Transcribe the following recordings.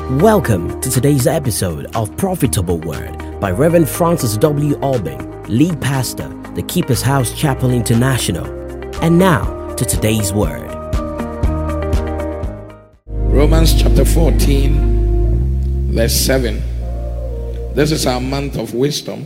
Welcome to today's episode of Profitable Word by Reverend Francis W. Albing, lead pastor, the Keeper's House Chapel International. And now to today's word. Romans chapter 14, verse 7. This is our month of wisdom.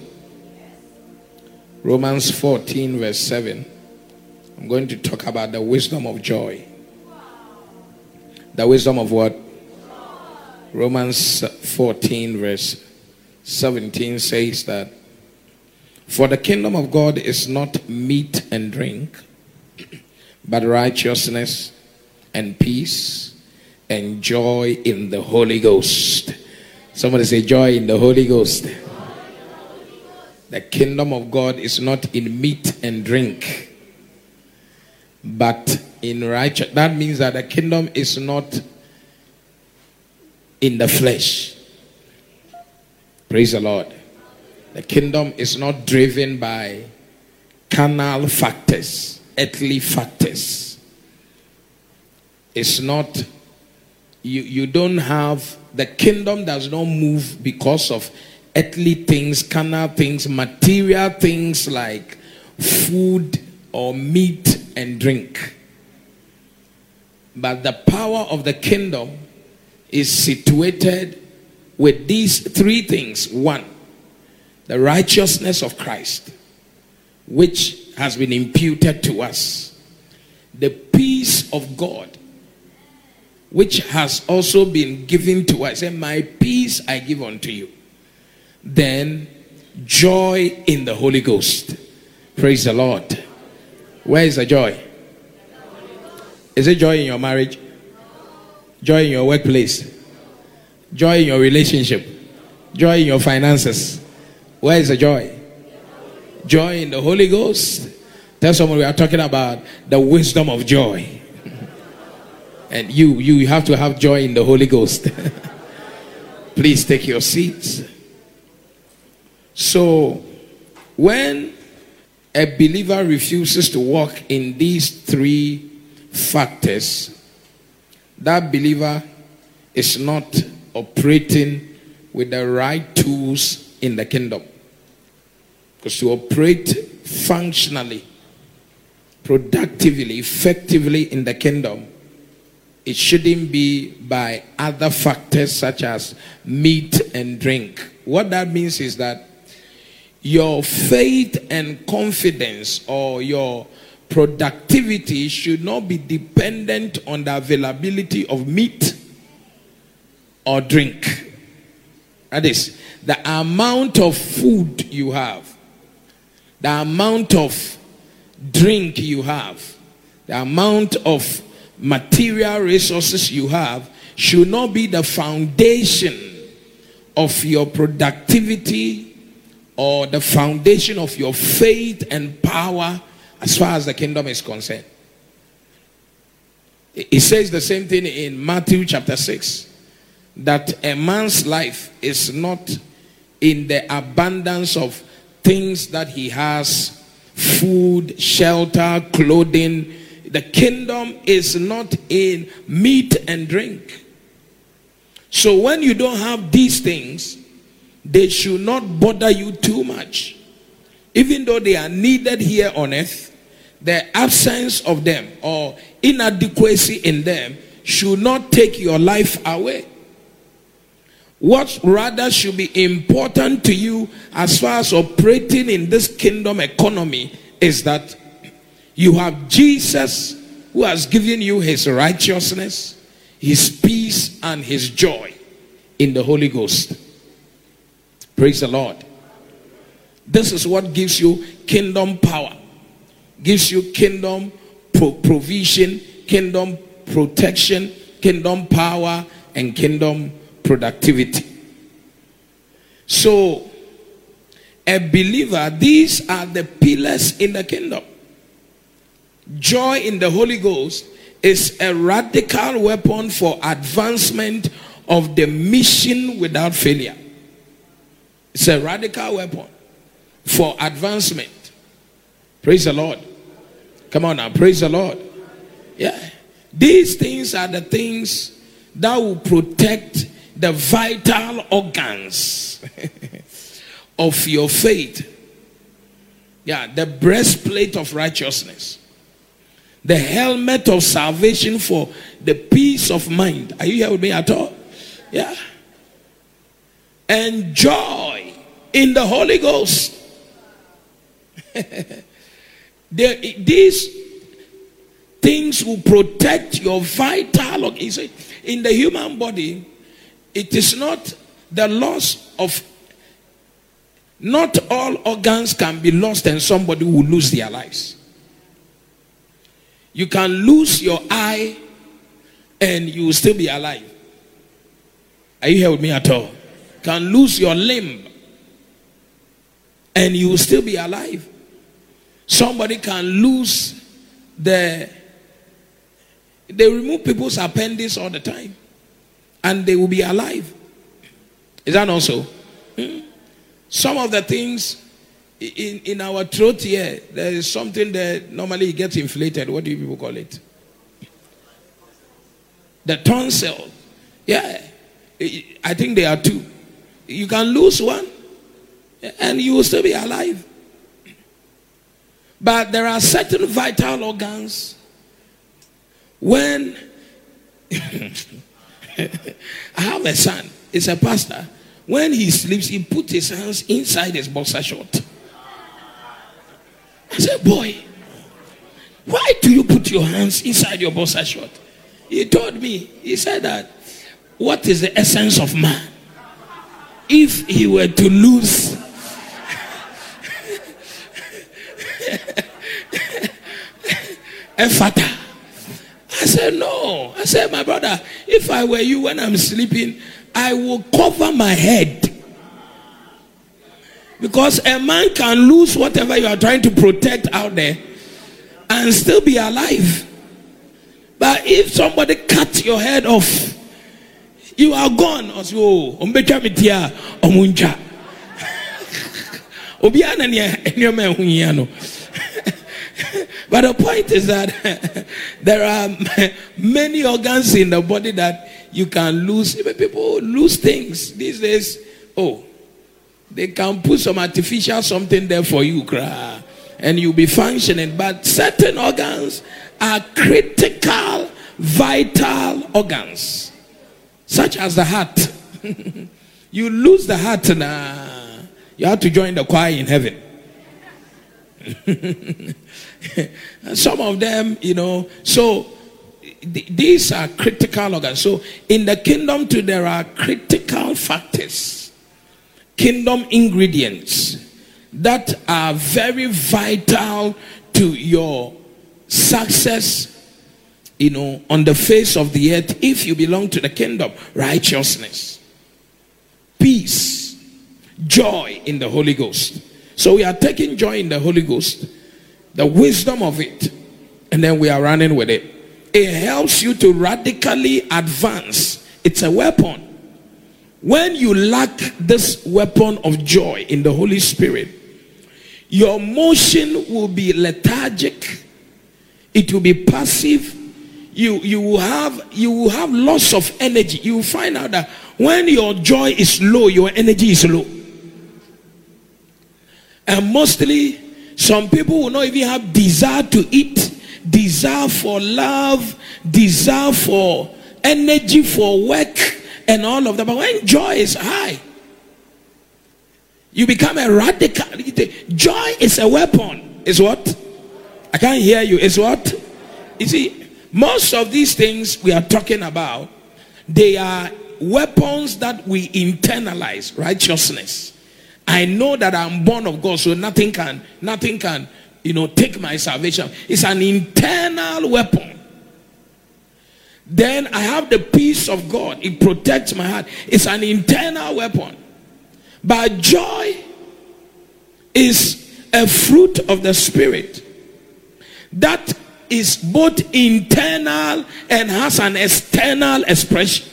Romans 14, verse 7. I'm going to talk about the wisdom of joy. The wisdom of what? Romans 14 verse 17 says that, for the kingdom of God is not meat and drink, but righteousness and peace and joy in the Holy Ghost. Somebody say joy in the Holy Ghost. The kingdom of God is not in meat and drink, but in righteousness. That means that the kingdom is not in the flesh. Praise the Lord. The kingdom is not driven by carnal factors, earthly factors. It's not, you don't have, the kingdom does not move because of earthly things, carnal things, material things like food or meat and drink. But the power of the kingdom is situated with these three things. One, the righteousness of Christ, which has been imputed to us. The peace of God, which has also been given to us. And my peace I give unto you. Then joy in the Holy Ghost. Praise the Lord. Where is the joy? Is it joy in your marriage? Joy in your workplace? Joy in your relationship? Joy in your finances? Where is the joy? Joy in the Holy Ghost. Tell someone we are talking about the wisdom of joy. And you have to have joy in the Holy Ghost. Please take your seats. So, when a believer refuses to walk in these three factors, that believer is not operating with the right tools in the kingdom. Because to operate functionally, productively, effectively in the kingdom, it shouldn't be by other factors such as meat and drink. What that means is that your faith and confidence or your productivity should not be dependent on the availability of meat or drink. That is, the amount of food you have, the amount of drink you have, the amount of material resources you have should not be the foundation of your productivity or the foundation of your faith and power as far as the kingdom is concerned. It says the same thing in Matthew chapter 6, that a man's life is not in the abundance of things that he has, food, shelter, clothing. The kingdom is not in meat and drink. So when you don't have these things, they should not bother you too much. Even though they are needed here on earth, the absence of them or inadequacy in them should not take your life away. What rather should be important to you as far as operating in this kingdom economy is that you have Jesus, who has given you his righteousness, his peace, and his joy in the Holy Ghost. Praise the Lord. This is what gives you kingdom power, gives you kingdom provision, kingdom protection, kingdom power, and kingdom productivity. So, a believer, these are the pillars in the kingdom. Joy in the Holy Ghost is a radical weapon for advancement of the mission without failure. It's a radical weapon for advancement. Praise the Lord. Come on now, praise the Lord. Yeah. These things are the things that will protect the vital organs of your faith. Yeah, the breastplate of righteousness, the helmet of salvation for the peace of mind. Are you here with me at all? Yeah. And joy in the Holy Ghost. These things will protect your vital organs. In the human body, it is not the loss of, not all organs can be lost and somebody will lose their lives. You can lose your eye and you will still be alive. Are you here with me at all? You can lose your limb and you will still be alive. Somebody can lose they remove people's appendix all the time and they will be alive. Is that not so? Some of the things in our throat here, there is something that normally gets inflated. What do you people call it? The tonsil. Yeah. I think there are two. You can lose one and you will still be alive. But there are certain vital organs when I have a son, he's a pastor. When he sleeps, he puts his hands inside his boxer short. I said, boy, why do you put your hands inside your boxer short? He told me, he said that, what is the essence of man? If he were to lose a father. I said, no. I said, my brother, if I were you when I'm sleeping, I will cover my head. Because a man can lose whatever you are trying to protect out there and still be alive. But if somebody cuts your head off, you are gone. But the point is that there are many organs in the body that you can lose. People lose things these days. Oh, they can put some artificial something there for you, and you'll be functioning. But certain organs are critical, vital organs, such as the heart. You lose the heart, you have to join the choir in heaven. Some of them, so these are critical organs. So in the kingdom too, there are critical factors, kingdom ingredients that are very vital to your success, on the face of the earth. If you belong to the kingdom: righteousness, peace, joy in the Holy Ghost. So we are taking joy in the Holy Ghost, the wisdom of it, and then we are running with it. It helps you to radically advance. It's a weapon. When you lack this weapon of joy in the Holy Spirit, your motion will be lethargic. It will be passive. You will have loss of energy. You will find out that when your joy is low, your energy is low. And mostly, some people will not even have desire to eat, desire for love, desire for energy for work, and all of that. But when joy is high, you become a radical. Joy is a weapon. Is what? I can't hear you. Is what? You see, most of these things we are talking about, they are weapons that we internalize. Righteousness. I know that I'm born of God, so nothing can, take my salvation. It's an internal weapon. Then I have the peace of God. It protects my heart. It's an internal weapon. But joy is a fruit of the Spirit that is both internal and has an external expression.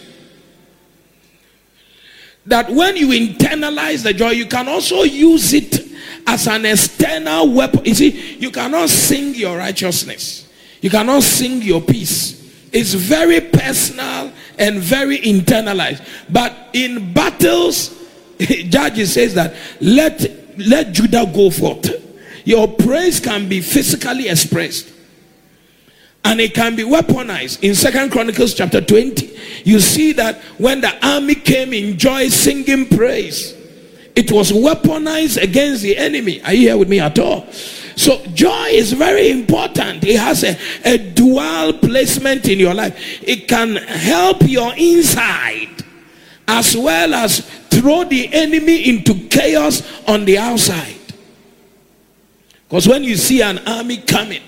That when you internalize the joy, you can also use it as an external weapon. You see, you cannot sing your righteousness. You cannot sing your peace. It's very personal and very internalized. But in battles, Judges says that let Judah go forth. Your praise can be physically expressed, and it can be weaponized. In 2 Chronicles chapter 20, you see that when the army came in joy singing praise, it was weaponized against the enemy. Are you here with me at all? So joy is very important. It has a dual placement in your life. It can help your inside as well as throw the enemy into chaos on the outside. Because when you see an army coming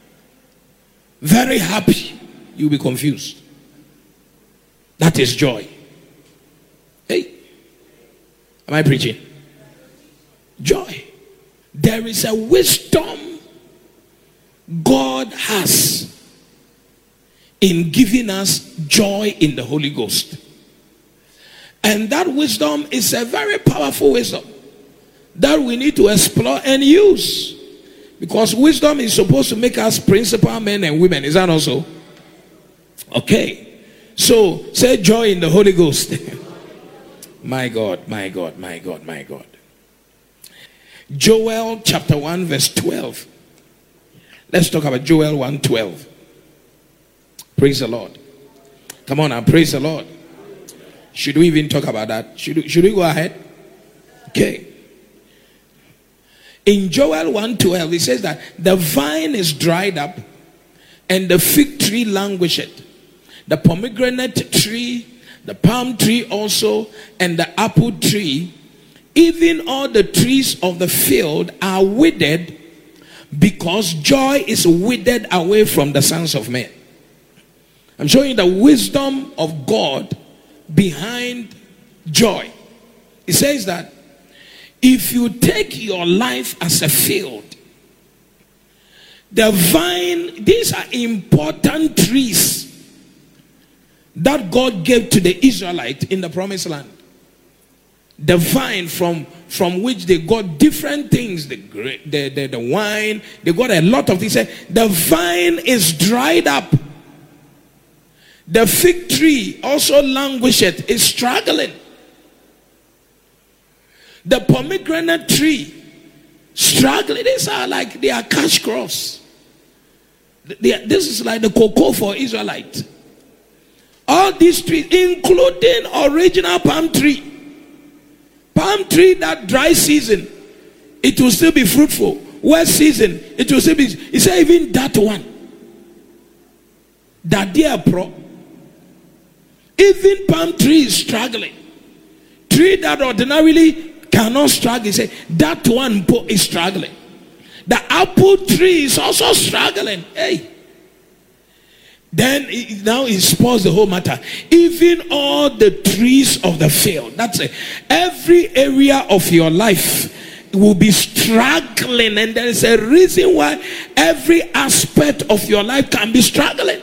very happy, you'll be confused. That is joy. Hey, am I preaching? Joy. There is a wisdom God has in giving us joy in the Holy Ghost. And that wisdom is a very powerful wisdom that we need to explore and use. Because wisdom is supposed to make us principal men and women. Is that also? Okay. So say joy in the Holy Ghost. My God, my God, my God, my God. Joel chapter 1 verse 12. Let's talk about Joel 1:12. Praise the Lord. Come on now, praise the Lord. Should we even talk about that? Should we go ahead? Okay. In Joel 1:12, it says that the vine is dried up and the fig tree languisheth. The pomegranate tree, the palm tree also, and the apple tree, even all the trees of the field are withered, because joy is withered away from the sons of men. I'm showing you the wisdom of God behind joy. It says that if you take your life as a field, the vine, these are important trees that God gave to the Israelites in the promised land. The vine from which they got different things, the wine, they got a lot of things. The vine is dried up. The fig tree also languisheth, is struggling. The pomegranate tree struggling. These are like, they are cash crops. This is like the cocoa for Israelites. All these trees, including original palm tree. Palm tree that dry season, it will still be fruitful. Wet season, it will still be. He said even that one, that dear pro, even palm tree is struggling. Tree that ordinarily cannot struggle, he said that one is struggling. The apple tree is also struggling. Hey. Then now he spoils the whole matter. Even all the trees of the field. That's it. Every area of your life will be struggling, and there is a reason why every aspect of your life can be struggling.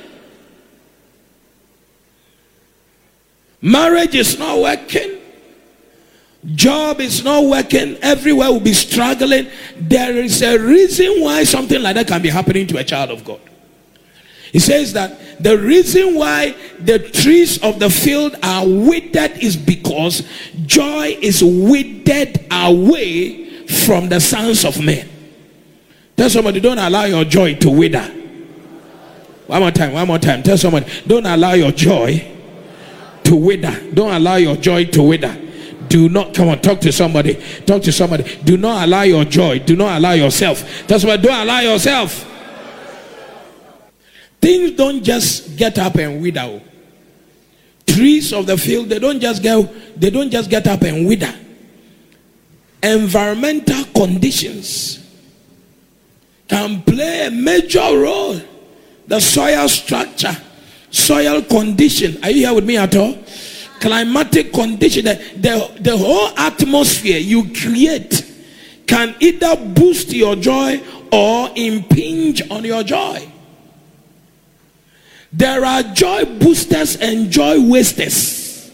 Marriage is not working. Job is not working. Everywhere will be struggling. There is a reason why something like that can be happening to a child of God. He says that the reason why the trees of the field are withered is because joy is withered away from the sons of men. Tell somebody, don't allow your joy to wither. One more time. Tell somebody, don't allow your joy to wither. Don't allow your joy to wither. Do not, come on, talk to somebody. Do not allow your joy. Do not allow yourself. Tell somebody, don't allow yourself. Things don't just get up and wither. Trees of the field, they don't just get up and wither. Environmental conditions can play a major role. The soil structure, soil condition. Are you here with me at all? Climatic condition, the whole atmosphere you create can either boost your joy or impinge on your joy. There are joy boosters and joy wasters.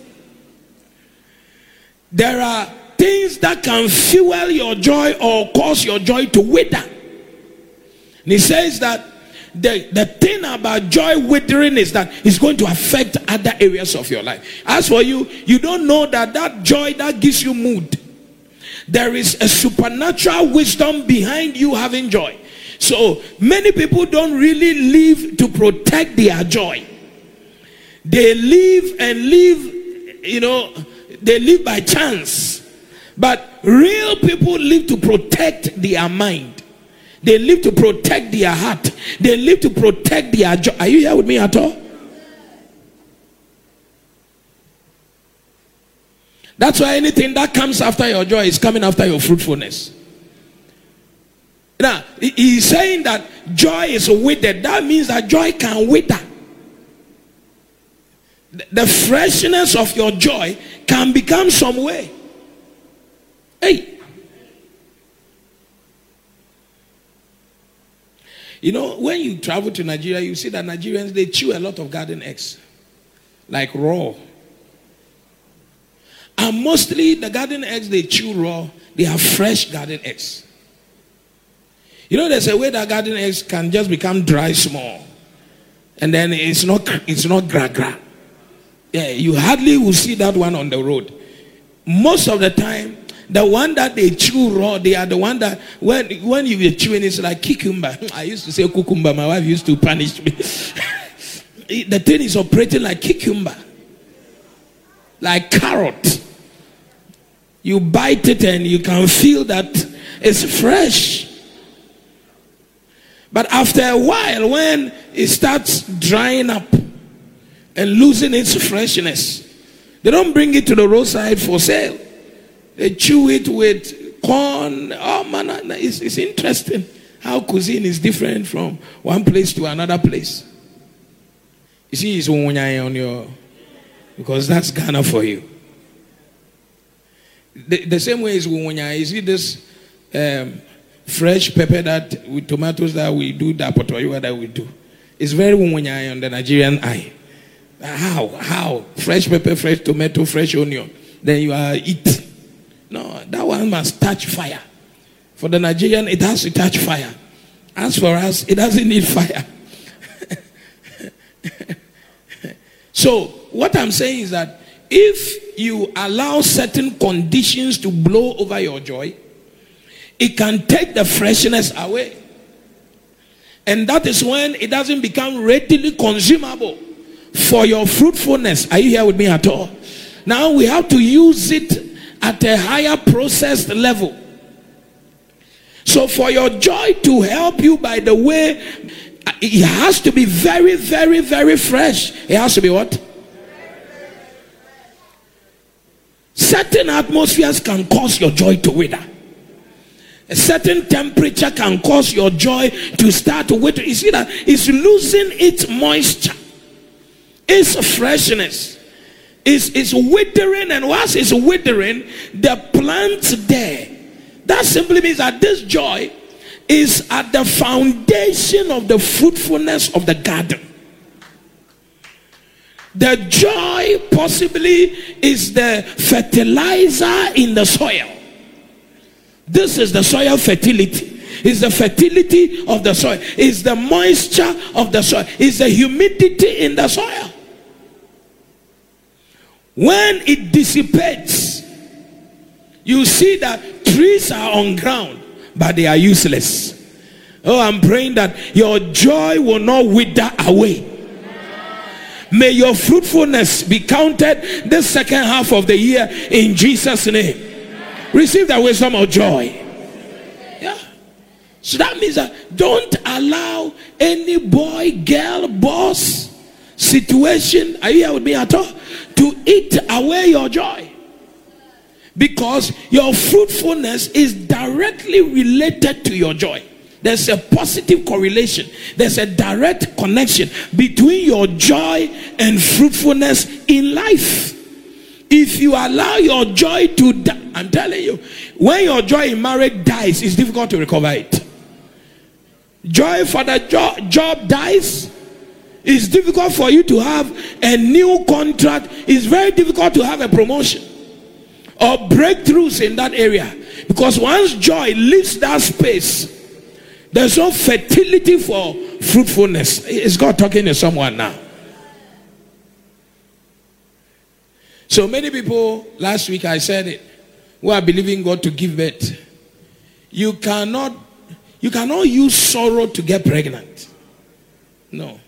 There are things that can fuel your joy or cause your joy to wither. And he says that the thing about joy withering is that it's going to affect other areas of your life. As for you, you don't know that joy that gives you mood. There is a supernatural wisdom behind you having joy. So many people don't really live to protect their joy. They live they live by chance. But real people live to protect their mind. They live to protect their heart. They live to protect their joy. Are you here with me at all? That's why anything that comes after your joy is coming after your fruitfulness. Now, he's saying that joy is withered. That means that joy can wither. The freshness of your joy can become some way. Hey. You know, when you travel to Nigeria, you see that Nigerians, they chew a lot of garden eggs. Like raw. And mostly the garden eggs they chew raw, they are fresh garden eggs. You know, there's a way that garden eggs can just become dry small. And then it's not gra-gra. Yeah, you hardly will see that one on the road. Most of the time, the one that they chew raw, they are the one that when you were chewing, it's like cucumber. I used to say cucumber. My wife used to punish me. The thing is operating like cucumber, like carrot. You bite it and you can feel that it's fresh. But after a while, when it starts drying up and losing its freshness, they don't bring it to the roadside for sale. They chew it with corn. Oh man, it's interesting how cuisine is different from one place to another place. You see, it's Wunyaye on your, because that's Ghana for you. The same way is Wunyaye. You see this fresh pepper that with tomatoes that we do, that potoyo that we do. It's very Wunyaye on the Nigerian eye. How? Fresh pepper, fresh tomato, fresh onion. Then you are eat. No, that one must touch fire. For the Nigerian, it has to touch fire. As for us, it doesn't need fire. So, what I'm saying is that if you allow certain conditions to blow over your joy, it can take the freshness away. And that is when it doesn't become readily consumable for your fruitfulness. Are you here with me at all? Now we have to use it at a higher processed level. So for your joy to help you, by the way, it has to be very, very, very fresh. It has to be what? Certain atmospheres can cause your joy to wither. A certain temperature can cause your joy to start to wither. You see that it's losing its moisture, its freshness. It's withering, and once it's withering, the plant there. That simply means that this joy is at the foundation of the fruitfulness of the garden. The joy possibly is the fertilizer in the soil. This is the soil fertility. It's the fertility of the soil. It's the moisture of the soil. It's the humidity in the soil. When it dissipates, you see that trees are on ground, but they are useless. Oh, I'm praying that your joy will not wither away. May your fruitfulness be counted this second half of the year in Jesus' name. Receive the wisdom of joy. Yeah. So that means that don't allow any boy, girl, boss situation, are you here with me at all, to eat away your joy. Because your fruitfulness is directly related to your joy. There's a positive correlation. There's a direct connection between your joy and fruitfulness in life. If you allow your joy to die, I'm telling you, when your joy in marriage dies, it's difficult to recover it. Joy for the job dies. It's difficult for you to have a new contract. It's very difficult to have a promotion or breakthroughs in that area. Because once joy leaves that space, there's no fertility for fruitfulness. Is God talking to someone now? So many people, last week I said it, who are believing God to give birth. You cannot use sorrow to get pregnant. No.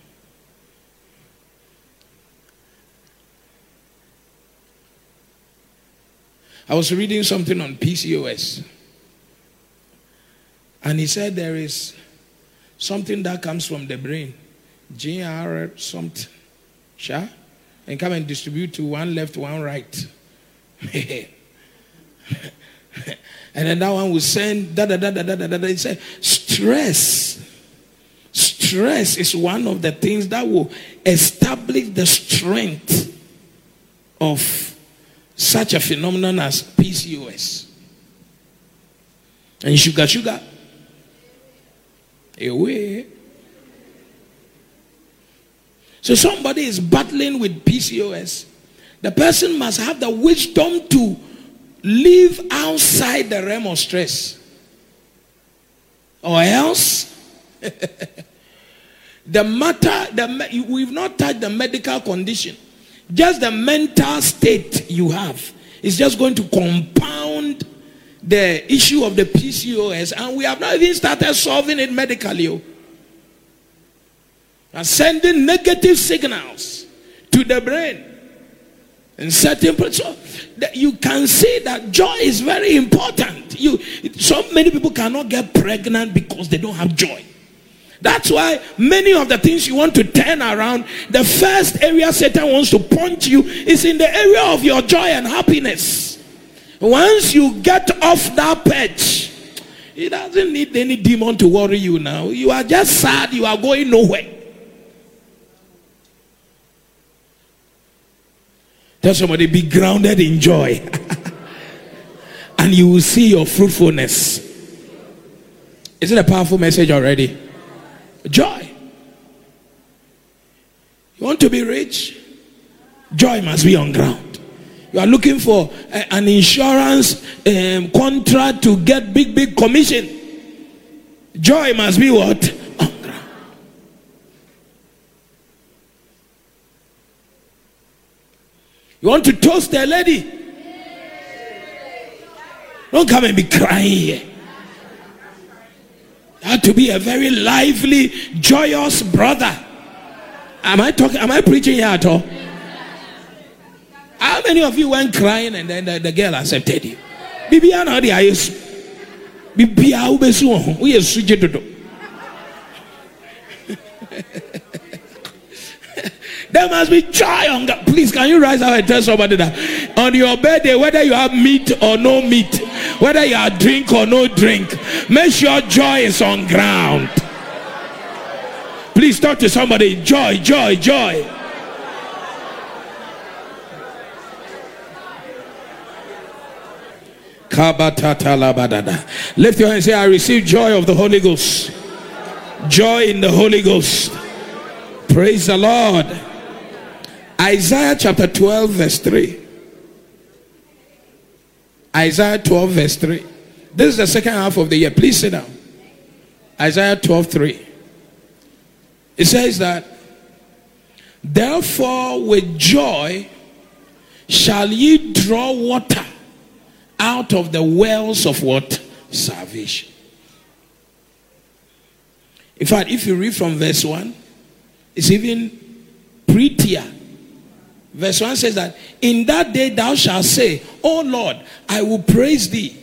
I was reading something on PCOS. And he said there is something that comes from the brain. GR something. Sure? And come and distribute to one left, one right. And then that one will send He said, stress is one of the things that will establish the strength of such a phenomenon as PCOS. And sugar. Away. So somebody is battling with PCOS. The person must have the wisdom to live outside the realm of stress. Or else, we've not touched the medical condition. Just the mental state you have is just going to compound the issue of the PCOS. And we have not even started solving it medically. And sending negative signals to the brain. And certain so you can see that joy is very important. So many people cannot get pregnant because they don't have joy. That's why many of the things you want to turn around, the first area Satan wants to punch you is in the area of your joy and happiness. Once you get off that perch, it doesn't need any demon to worry you now. You are just sad, you are going nowhere. Tell somebody, be grounded in joy. And you will see your fruitfulness. Is it a powerful message already? Joy. You want to be rich? Joy must be on ground. You are looking for an insurance contract to get big commission. Joy must be what? On ground. You want to toast a lady? Don't come and be crying here. You have to be a very lively, joyous brother. Am I preaching here at all? How many of you went crying and then the girl accepted you? There must be joy on God. Please, can you rise up and tell somebody that on your birthday, whether you have meat or no meat, whether you have drink or no drink, make sure joy is on ground. Please talk to somebody. Joy. Lift your hand and say, I receive joy of the Holy Ghost. Joy in the Holy Ghost. Praise the Lord. Isaiah chapter 12 verse 3. Isaiah 12 verse 3. This is the second half of the year. Please sit down. Isaiah 12:3. It says that, therefore with joy shall ye draw water out of the wells of what? Salvation. In fact, if you read from verse 1, it's even prettier. Verse 1 says that, in that day thou shalt say, O Lord, I will praise thee.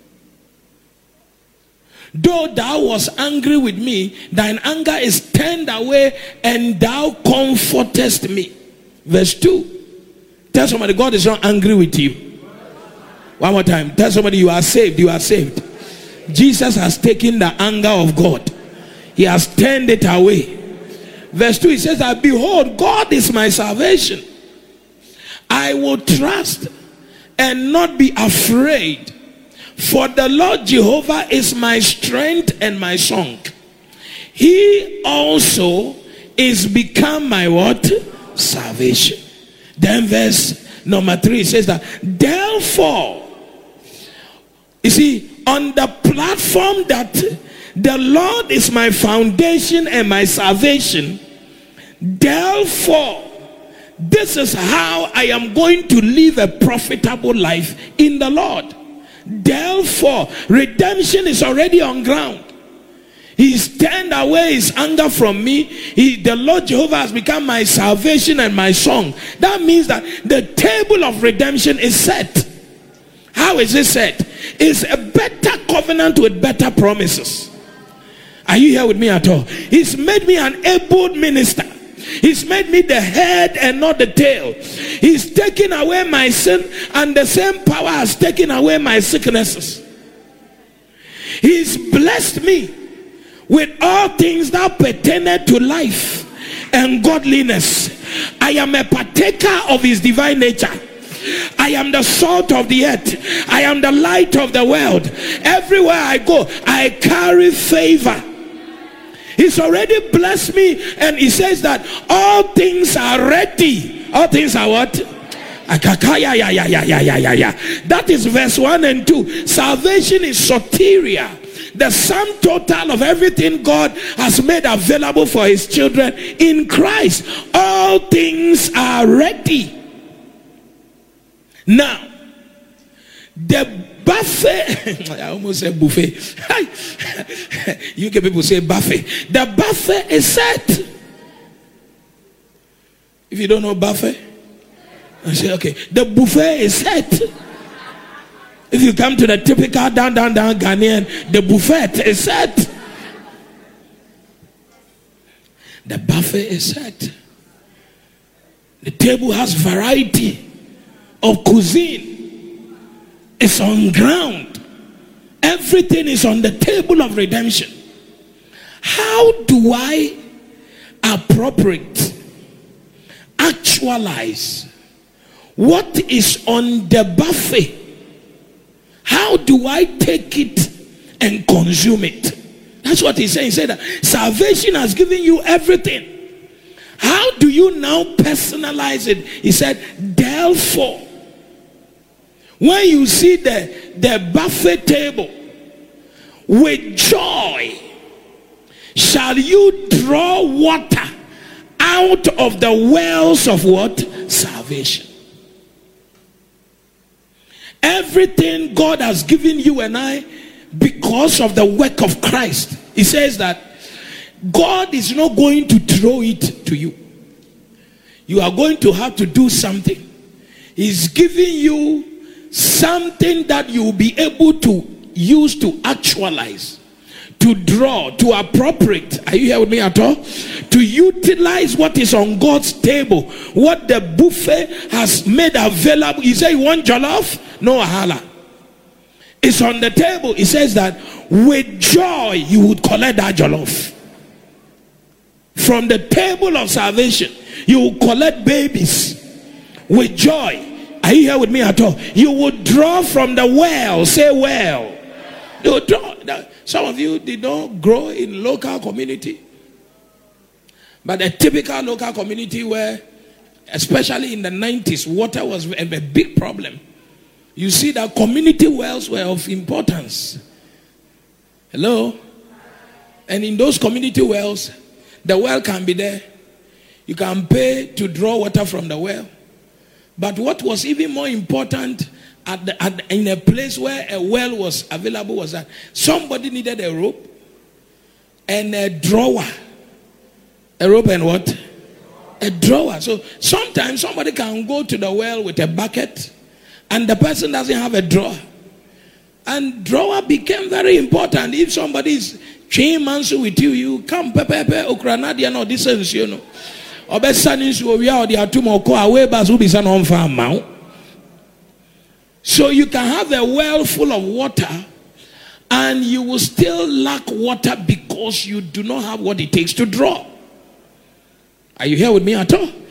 Though thou wast angry with me, thine anger is turned away, and thou comfortest me. Verse 2. Tell somebody, God is not angry with you. One more time. Tell somebody, you are saved. You are saved. Jesus has taken the anger of God. He has turned it away. Verse 2, he says that, behold, God is my salvation. I will trust and not be afraid. For the Lord Jehovah is my strength and my song. He also is become my what? Salvation. Then verse number 3 says that, therefore, you see, on the platform that The Lord is my foundation and my salvation. Therefore, this is how I am going to live a profitable life in the Lord. Therefore, redemption is already on ground. He's turned away his anger from me. The Lord Jehovah has become my salvation and my song. That means that the table of redemption is set. How is it set? It's a better covenant with better promises. Are you here with me at all? He's made me an able minister. He's made me the head and not the tail. He's taken away my sin, and the same power has taken away my sicknesses. He's blessed me with all things that pertain to life and godliness. I am a partaker of his divine nature. I am the salt of the earth. I am the light of the world. Everywhere I go, I carry favor. He's already blessed me, and he says that all things are ready. All things are what? That is verse 1 and 2. Salvation is soteria, the sum total of everything God has made available for his children in Christ. All things are ready. Now, the buffet, I almost said buffet. UK people say buffet. The buffet is set. If you don't know buffet, I say okay. The buffet is set. If you come to the typical down Ghanaian, the buffet is set. The buffet is set. The table has variety of cuisine. It's on ground. Everything is on the table of redemption. How do I appropriate, actualize what is on the buffet? How do I take it and consume it? That's what he's saying. He said that salvation has given you everything. How do you now personalize it? He said, therefore, when you see the buffet table, with joy shall you draw water out of the wells of what? Salvation. Everything God has given you and I because of the work of Christ. He says that God is not going to throw it to you. You are going to have to do something. He's giving you something that you will be able to use to actualize, to draw, to appropriate. Are you here with me at all? To utilize what is on God's table, what the buffet has made available. You say you want jollof? No ahala. It's on the table. It says that with joy you would collect that jollof. From the table of salvation, you will collect babies with joy. Are you here with me at all? You would draw from the well. Say well. You draw. Some of you did not grow in local community, but a typical local community where, especially in the 90s, water was a big problem. You see that community wells were of importance. Hello? And in those community wells, the well can be there. You can pay to draw water from the well. But what was even more important in a place where a well was available was that somebody needed a rope and a drawer. A rope and what? A drawer. So sometimes somebody can go to the well with a bucket and the person doesn't have a drawer. And drawer became very important. If somebody is chain mansu with you, you come pepe okranadi no distance, you know. So you can have a well full of water and you will still lack water because you do not have what it takes to draw. Are you here with me at all?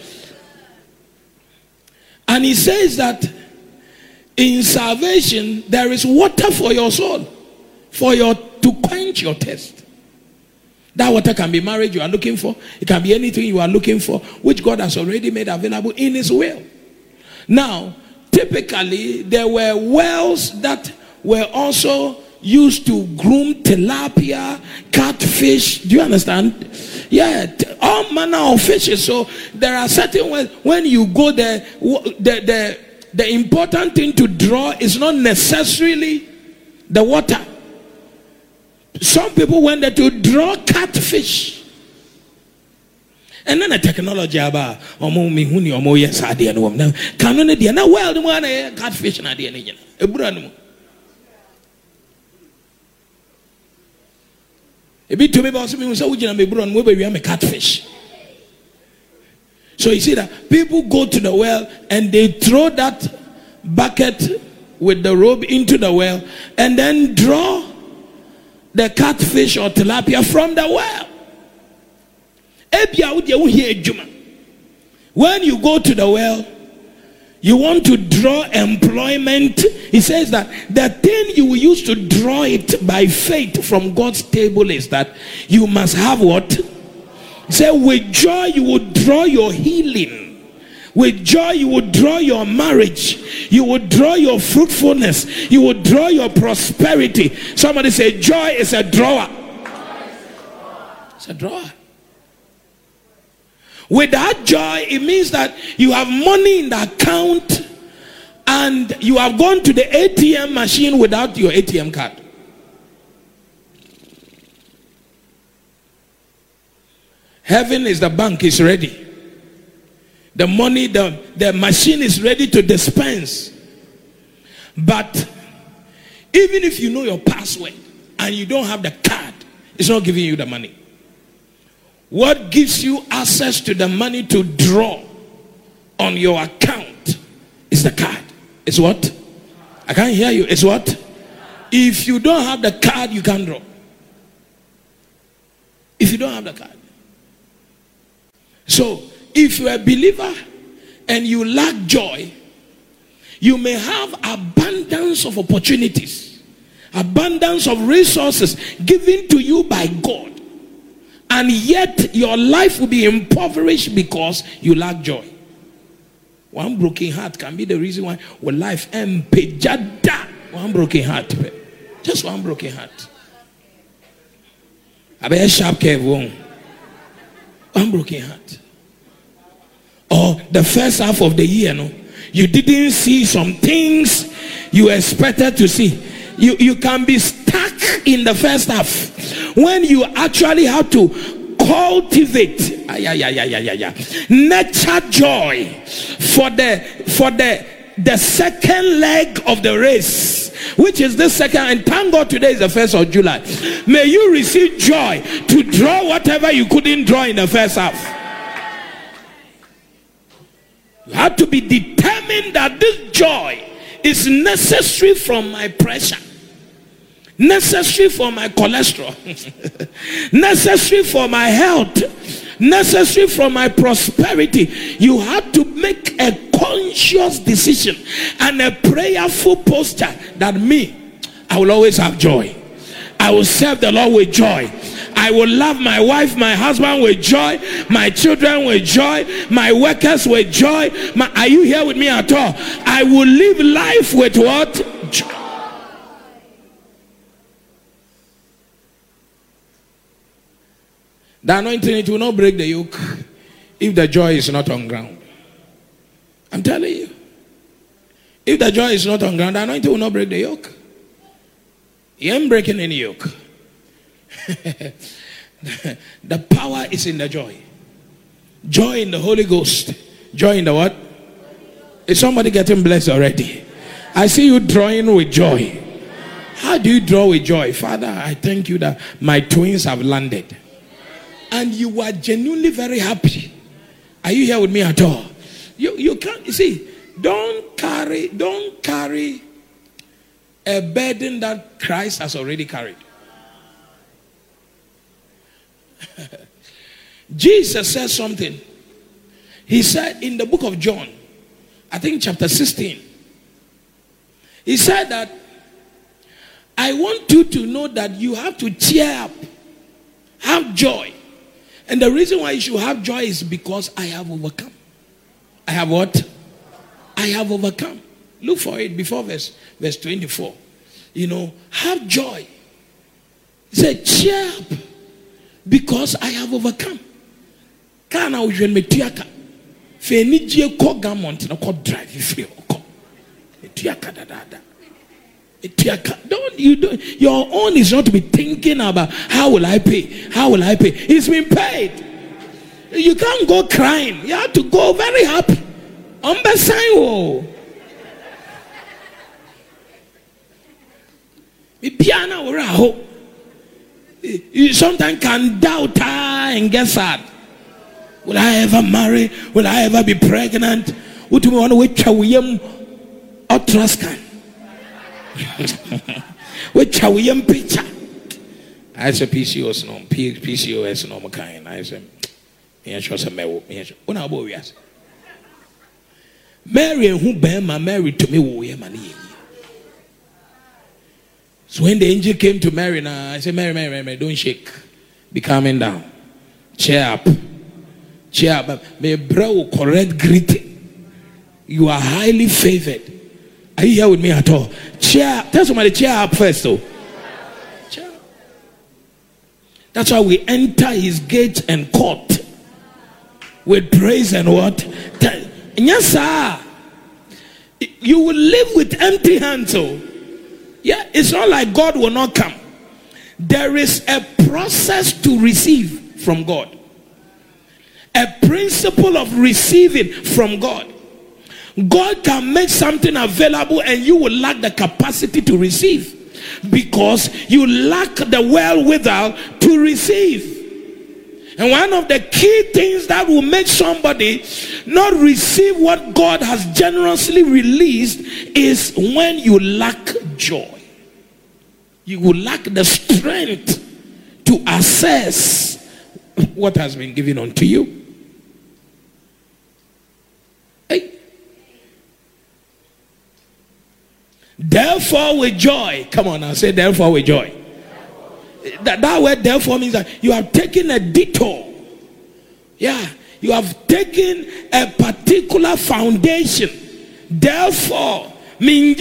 And he says that in salvation there is water for your soul, to quench your thirst. That water can be marriage you are looking for. It can be anything you are looking for, which God has already made available in his will. Now, typically, there were wells that were also used to groom tilapia, catfish. Do you understand? Yeah, all manner of fishes. So there are certain ways when you go there, the important thing to draw is not necessarily the water. Some people went there to draw catfish. And then the technology about me huni yes idea no now can only the now well the one catfish na dia ni ebura ebi to me boss me say ugina me ebura no be me catfish. So you see that people go to the well and they throw that bucket with the rope into the well and then draw the catfish or tilapia from the well. When you go to the well, you want to draw employment. He says that the thing you will use to draw it by faith from God's table is that you must have what? He said, with joy you will draw your healing. With joy you will draw your marriage. You will draw your fruitfulness. You will draw your prosperity. Somebody say, joy is a drawer. It's a drawer. With that joy, it means that you have money in the account and you have gone to the ATM machine without your ATM card. Heaven is the bank, is ready. The money, the machine is ready to dispense. But even if you know your password and you don't have the card, it's not giving you the money. What gives you access to the money to draw on your account is the card. It's what? I can't hear you. It's what? If you don't have the card, you can't draw. If you don't have the card. So, if you're a believer and you lack joy, you may have abundance of opportunities, abundance of resources given to you by God. And yet your life will be impoverished because you lack joy. One broken heart can be the reason why your life empejada. One broken heart. Just one broken heart. I bet sharp curve one broken heart. Or the first half of the year, no, you didn't see some things you expected to see. You can be stuck in the first half when you actually have to cultivate nature joy for the second leg of the race, which is the second. And thank God today is the 1st of July. May you receive joy to draw whatever you couldn't draw in the first half. You have to be determined that this joy is necessary from my pressure, necessary for my cholesterol, necessary for my health, necessary for my prosperity. You have to make a conscious decision and a prayerful posture that I will always have joy. I will serve the Lord with joy. I will love my wife, my husband with joy, my children with joy, my workers with joy. Are you here with me at all? I will live life with what? Joy. The anointing, it will not break the yoke if the joy is not on ground. I'm telling you. If the joy is not on ground, the anointing will not break the yoke. He ain't breaking any yoke. The power is in the joy. Joy in the Holy Ghost. Joy in the what? Is somebody getting blessed already? I see you drawing with joy. How do you draw with joy? Father, I thank you that my twins have landed. And you are genuinely very happy. Are you here with me at all? You can't, you see, don't carry a burden that Christ has already carried. Jesus said something. He said in the book of John, I think chapter 16, he said that I want you to know that you have to cheer up, have joy. And the reason why you should have joy is because I have overcome. I have what? I have overcome. Look for it before verse 24. have joy. He said, cheer up, because I have overcome. Kana ujwen metiaka. Fe nijie ko gamont na ko drive free ko. Metiaka da. Your own is not to be thinking about how will I pay? It's been paid. You can't go crying. You have to go very happy. You sometimes can doubt and get sad. Will I ever marry? Will I ever be pregnant? What do we want to wait till we ultrascan? Which shall we picture? I say PCOS no, PCOS no kind. I say, here shows a male. Una boys. Mary who Bema married to me, money. So when the angel came to Mary, now I said, Mary, don't shake, be calming down, cheer up. May bro correct greeting. You are highly favored. Are you here with me at all? Cheer. Tell somebody, cheer up first, though. Cheer up. That's why we enter his gates and court with praise and what? Yes, sir. You will live with empty hands, oh. Yeah, it's not like God will not come. There is a process to receive from God. A principle of receiving from God. God can make something available and you will lack the capacity to receive because you lack the wherewithal to receive. And one of the key things that will make somebody not receive what God has generously released is when you lack joy. You will lack the strength to assess what has been given unto you. Therefore with joy. Come on now, say therefore with joy. That word therefore means that you have taken a detour. Yeah, you have taken a particular foundation. Therefore, with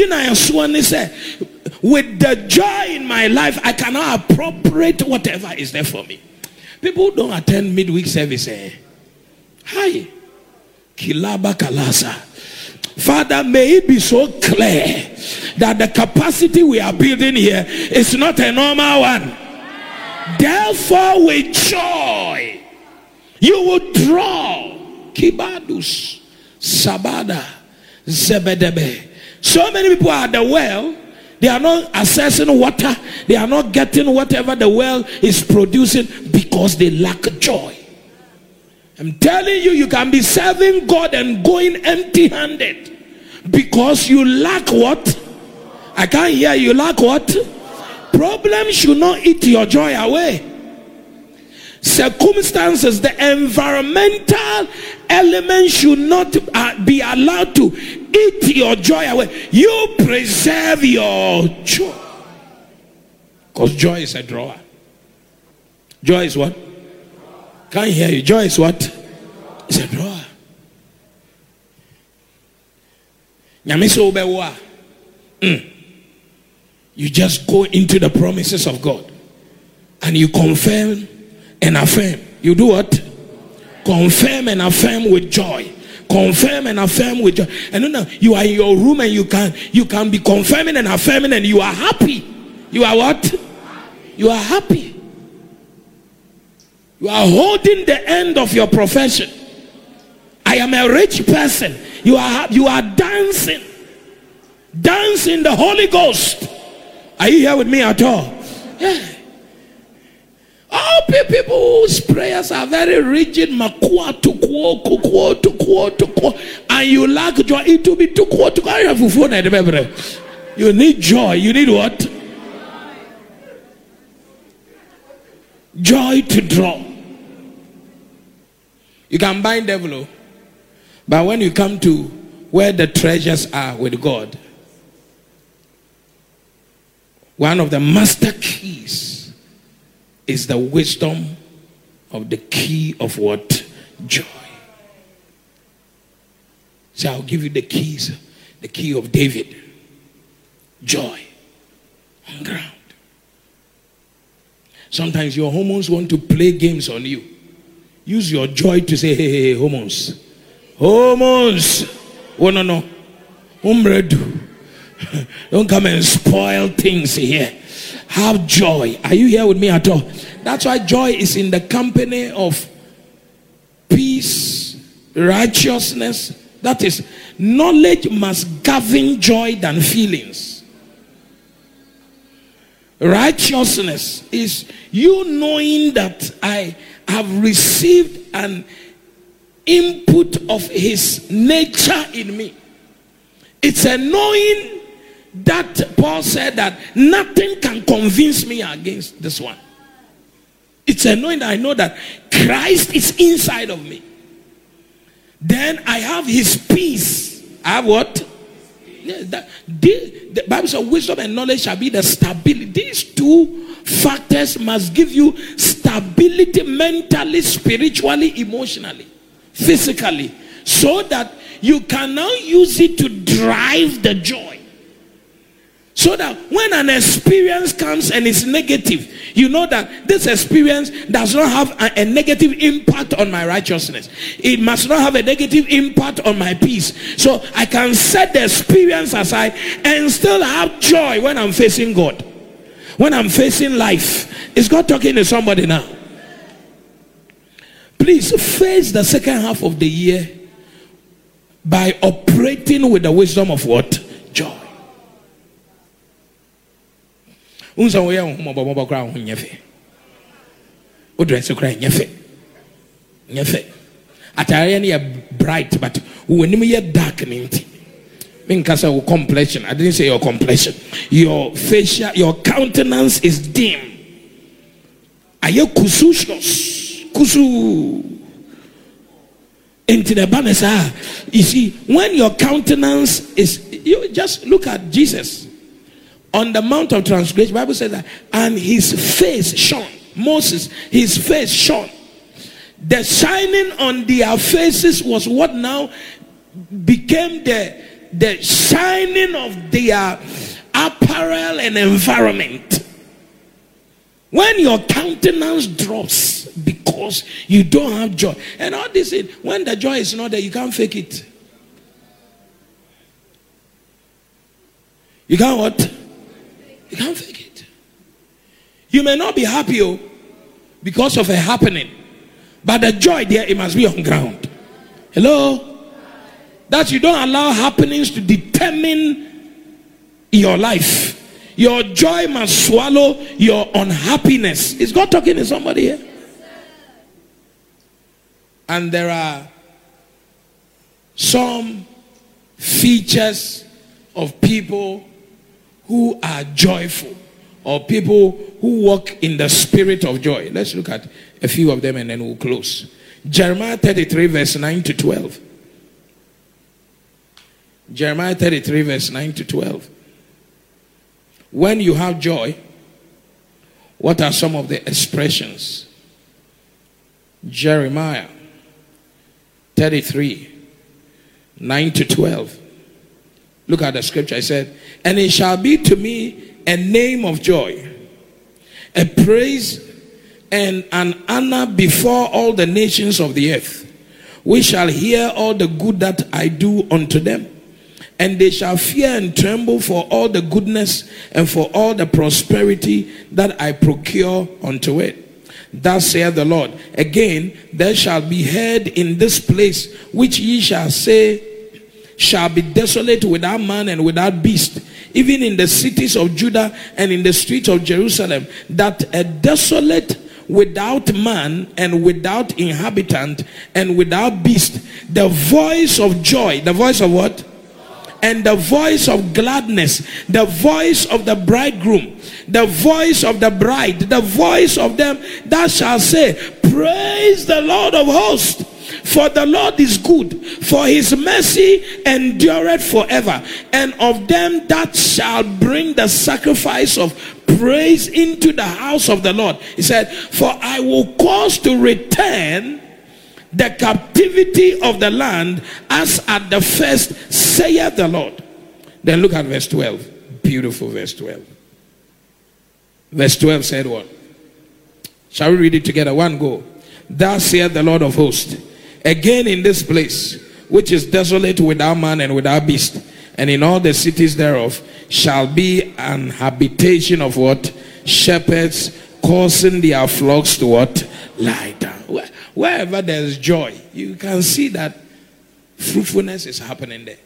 the joy in my life, I cannot appropriate whatever is there for me. People don't attend midweek service. Hi. Kilaba Kalasa. Father, may it be so clear that the capacity we are building here is not a normal one. Therefore, with joy, you will draw. Kibadus, Sabada, Zebedebe. So many people are at the well. They are not accessing water. They are not getting whatever the well is producing because they lack joy. I'm telling you, you can be serving God and going empty-handed because you lack what? I can't hear you. Lack what? Problems should not eat your joy away. Circumstances, the environmental elements should not be allowed to eat your joy away. You preserve your joy. Because joy is a drawer. Joy is what? Can't hear you. Joy is what? It's a drawer. You just go into the promises of God and you confirm and affirm. You do what? Confirm and affirm with joy. Confirm and affirm with joy. And you are in your room and you can be confirming and affirming and you are happy. You are what? You are happy. You are holding the end of your profession. I am a rich person. You are dancing. Dancing the Holy Ghost. Are you here with me at all? Yeah. All people whose prayers are very rigid, and you lack joy. It will be too. You need joy. You need what? Joy to draw. You can bind devil, but when you come to where the treasures are with God, one of the master keys is the wisdom of the key of what? Joy. So I'll give you the keys, the key of David. Joy. On ground. Sometimes your hormones want to play games on you. Use your joy to say, hey, hormones. Hormones. Oh, no. Don't come and spoil things here. Have joy. Are you here with me at all? That's why joy is in the company of peace, righteousness. That is, knowledge must govern joy than feelings. Righteousness is you knowing that I have received an input of his nature in me. It's a knowing that Paul said that nothing can convince me against this one. It's a knowing that I know that Christ is inside of me. Then I have his peace. I have what? The Bible says wisdom and knowledge shall be the stability. These two factors must give you stability mentally, spiritually, emotionally, physically, so that you can now use it to drive the joy. So that when an experience comes and it's negative, you know that this experience does not have a negative impact on my righteousness. It must not have a negative impact on my peace. So I can set the experience aside and still have joy when I'm facing God. When I'm facing life. Is God talking to somebody now? Please face the second half of the year by operating with the wisdom of what? Joy. Unsa wo ya ho mobobobokra ho nyefe. O dress kra nyefe. Nyefe. Atare na bright but wonim ye dark ninti. Menkasa wo complexion. I didn't say your complexion. Your facial, your countenance is dim. Aye kusushos. Kusu. Into the banner, you see, when your countenance is, you just look at Jesus. On the Mount of Transgression, the Bible says that, and his face shone. Moses, his face shone. The shining on their faces was what now became the shining of their apparel and environment. When your countenance drops because you don't have joy, and all this, when the joy is not there, you can't fake it. You can't what? You can't fake it. You may not be happy because of a happening, but the joy there, it must be on ground. Hello? That you don't allow happenings to determine your life. Your joy must swallow your unhappiness. Is God talking to somebody here? And there are some features of people who are joyful, or people who walk in the spirit of joy. Let's look at a few of them and then we'll close. Jeremiah 33 verse 9 to 12. Jeremiah 33 verse 9 to 12. When you have joy, what are some of the expressions? Jeremiah 33 9 to 12. Look at the scripture. I said, and it shall be to me a name of joy, a praise and an honor before all the nations of the earth. We shall hear all the good that I do unto them, and they shall fear and tremble for all the goodness and for all the prosperity that I procure unto it. Thus saith the Lord, again there shall be heard in this place, which ye shall say shall be desolate without man and without beast, even in the cities of Judah and in the streets of Jerusalem, that a desolate without man and without inhabitant and without beast, the voice of joy, the voice of what? And the voice of gladness, the voice of the bridegroom, the voice of the bride, the voice of them that shall say, praise the Lord of hosts, for the Lord is good, for his mercy endureth forever. And of them that shall bring the sacrifice of praise into the house of the Lord, he said, for I will cause to return the captivity of the land as at the first, saith the Lord. Then look at verse 12. Beautiful verse 12. Verse 12 said what? Shall we read it together? One go. Thus saith the Lord of hosts, again in this place, which is desolate without man and without beast, and in all the cities thereof, shall be an habitation of what? Shepherds, causing their flocks to what? Lie down. Wherever there's joy, you can see that fruitfulness is happening there.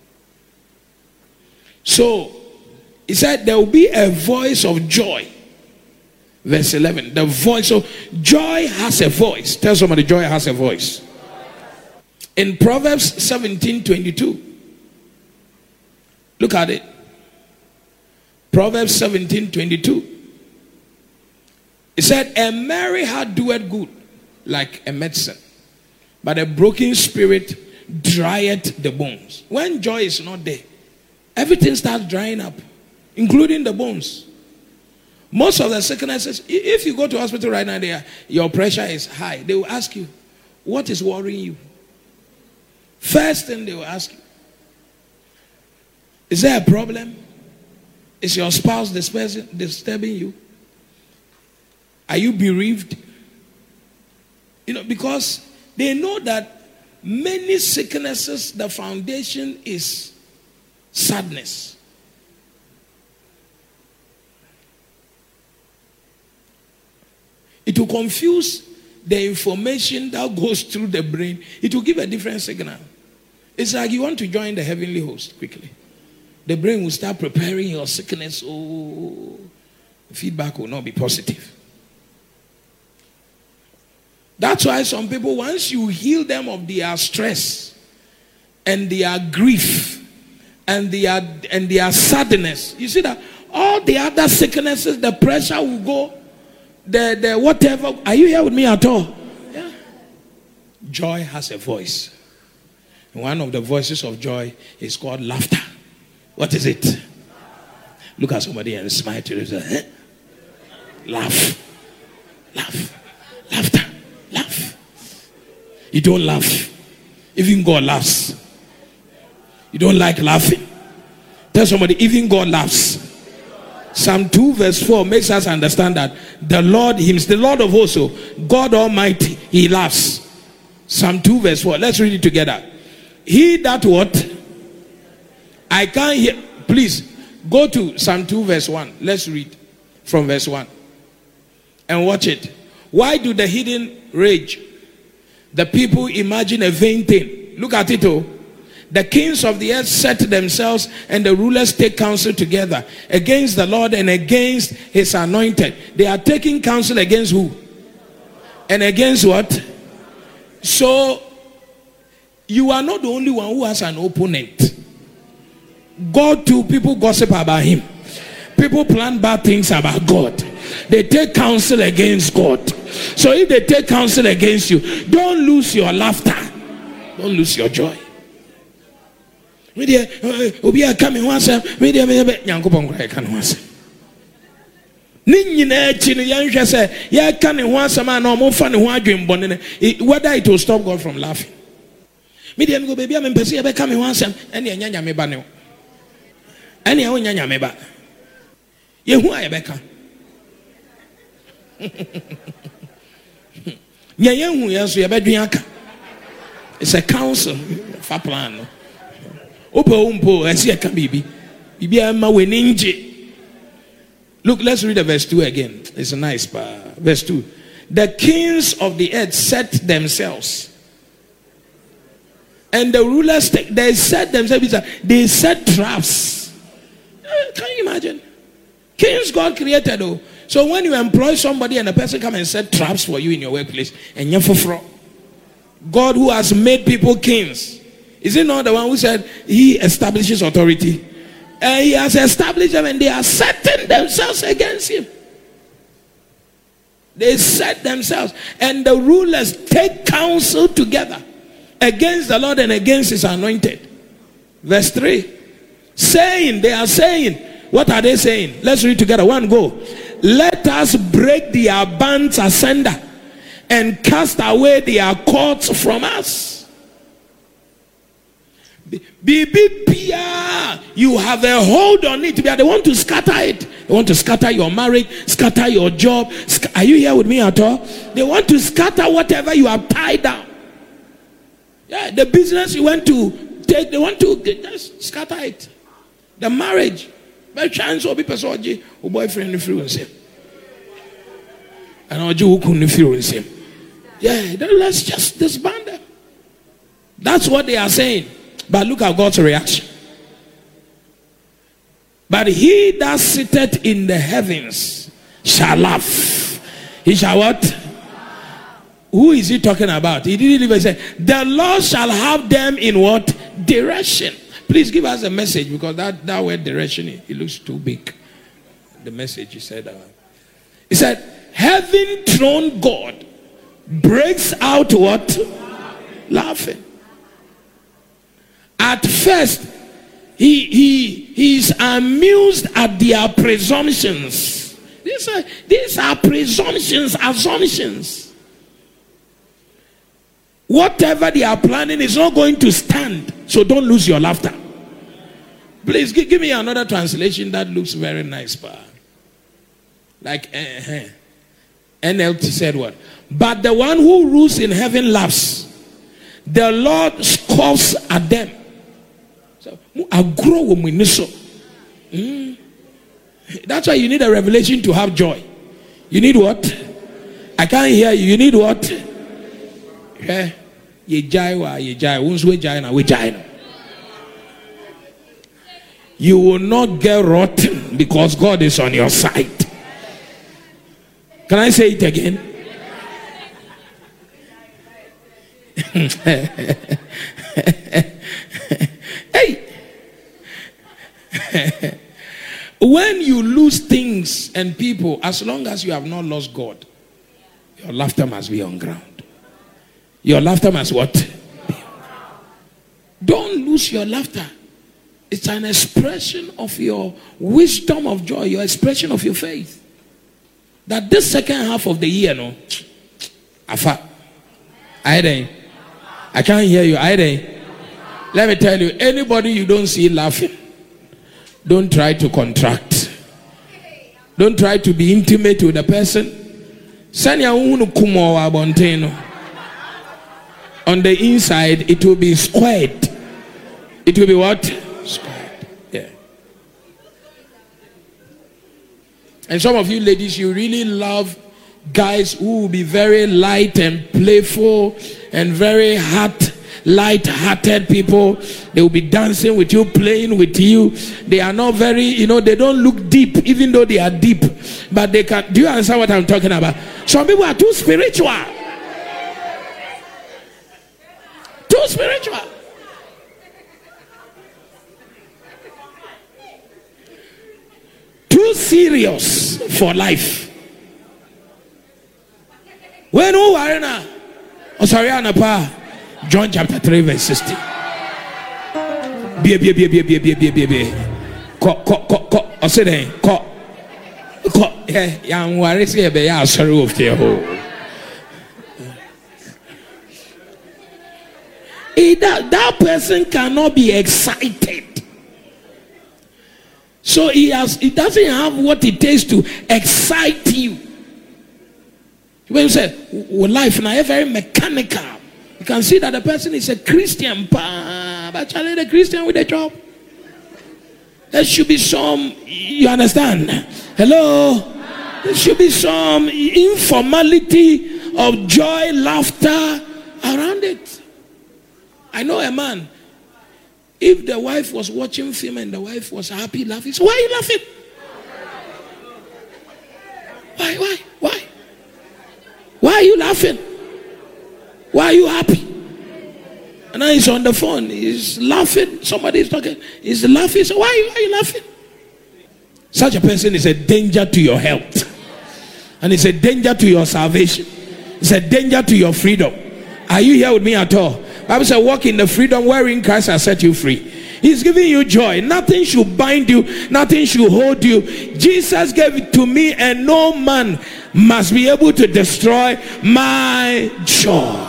So, he said there will be a voice of joy. Verse 11, the voice of joy has a voice. Tell somebody, joy has a voice. In Proverbs 17:22, look at it. Proverbs 17:22. It said, a merry heart doeth good, like a medicine, but a broken spirit drieth the bones. When joy is not there, everything starts drying up, including the bones. Most of the sicknesses, if you go to hospital right now, your pressure is high. They will ask you, what is worrying you? First thing they will ask you, is there a problem? Is your spouse disturbing you? Are you bereaved? Because they know that many sicknesses, the foundation is sadness. It will confuse the information that goes through the brain. It will give a different signal. It's like you want to join the heavenly host quickly. The brain will start preparing your sickness. Oh, feedback will not be positive. That's why some people, once you heal them of their stress and their grief and their sadness, you see that all the other sicknesses, the pressure will go. The whatever. Are you here with me at all? Yeah. Joy has a voice. One of the voices of joy is called laughter. What is it? Look at somebody and smile to them. Eh? Laugh. Laugh. Laughter. Laugh. You don't laugh. Even God laughs. You don't like laughing. Tell somebody, even God laughs. Psalm 2 verse 4 makes us understand that the Lord, the Lord of hosts, God Almighty, He laughs. Psalm 2 verse 4. Let's read it together. He that what? I can't hear. Please go to Psalm 2 verse 1. Let's read from verse 1 and watch it. Why do the heathen rage? The people imagine a vain thing. Look at it. Oh. The kings of the earth set themselves, and the rulers take counsel together against the Lord and against his anointed. They are taking counsel against who? And against what? So you are not the only one who has an opponent. God too, people gossip about him. People plan bad things about God. They take counsel against God. So if they take counsel against you, don't lose your laughter. Don't lose your joy. Media obi coming once media nyankopon kra ka no once ni nyina chi no yanhwe se ya ka ne ho asama na omo fa ne ho adwenbone ne whether it will stop God from laughing. Media me go baby am pese ya be ka me ho asam ene enya nyame ba ne ene ya onya nyame ba ye hu aye be ka nya ye hu ye so ye be dwen aka. It's a council for plan no. Look, let's read the verse 2 again. It's a nice part. Verse 2. The kings of the earth set themselves, and the rulers they set themselves. They set traps. Can you imagine? Kings God created. Oh, so when you employ somebody and a person come and set traps for you in your workplace, and you're for God who has made people kings. Is it not the one who said he establishes authority? He has established them, and they are setting themselves against him. They set themselves, and the rulers take counsel together against the Lord and against his anointed. Verse 3. They are saying, what are they saying? Let's read together. One go. Let us break their bands asunder and cast away their cords from us. You have a hold on it. They want to scatter it. They want to scatter your marriage, scatter your job. Are you here with me at all? They want to scatter whatever you have tied down. Yeah, the business you went to take, they want to just scatter it. The marriage, by chance, or be boyfriend influence. And I'll do influence him. Yeah, then let's just disband them. That's what they are saying. But look at God's reaction. But he that sitteth in the heavens shall laugh. He shall what? Who is he talking about? He didn't even say, the Lord shall have them in what? Direction. Please give us a message, because that word direction, it looks too big. The message he said. He said, having thrown God, breaks out what? Laughing. At first, he's amused at their presumptions. These are presumptions, assumptions. Whatever they are planning is not going to stand. So don't lose your laughter. Please give me another translation that looks very nice. Like NLT said what? But the one who rules in heaven laughs. The Lord scoffs at them. So, that's why you need a revelation to have joy. You need what? I can't hear you. You need what? Yeah. You will not get rotten because God is on your side. Can I say it again? Hey. When you lose things and people, as long as you have not lost God, your laughter must be on ground. Your laughter must what? Don't lose your laughter. It's an expression of your wisdom of joy, your expression of your faith. That this second half of the year, no, I can't hear you. Let me tell you, anybody you don't see laughing, don't try to contract. Don't try to be intimate with the person. On the inside, it will be squared. It will be what? Squared. Yeah. And some of you ladies, you really love guys who will be very light and playful and very light-hearted people. They will be dancing with you, playing with you. They are not very, they don't look deep, even though they are deep. But they can. Do you understand what I'm talking about? Some people are too spiritual. Too spiritual. Too serious for life. When who are now? Oh, sorry, Anapa. John chapter 3, verse 60. I said, young worry, say, be a sorrow of the whole. That person cannot be excited. So he doesn't have what it takes to excite you. When you say, well, life now is very mechanical. You can see that the person is a Christian, but actually the Christian with a job. There should be some, you understand? Hello? There should be some informality of joy, laughter around it. I know a man, if the wife was watching film and the wife was happy, laughing, so why are you laughing? Why are you laughing? Why are you happy? And now he's on the phone, he's laughing, somebody is talking, he's laughing, so why are you laughing? Such a person is a danger to your health. And it's a danger to your salvation. It's a danger to your freedom. Are you here with me at all? Bible says, walk in the freedom wherein Christ has set you free. He's giving you joy. Nothing should bind you. Nothing should hold you. Jesus gave it to me, and no man must be able to destroy my joy.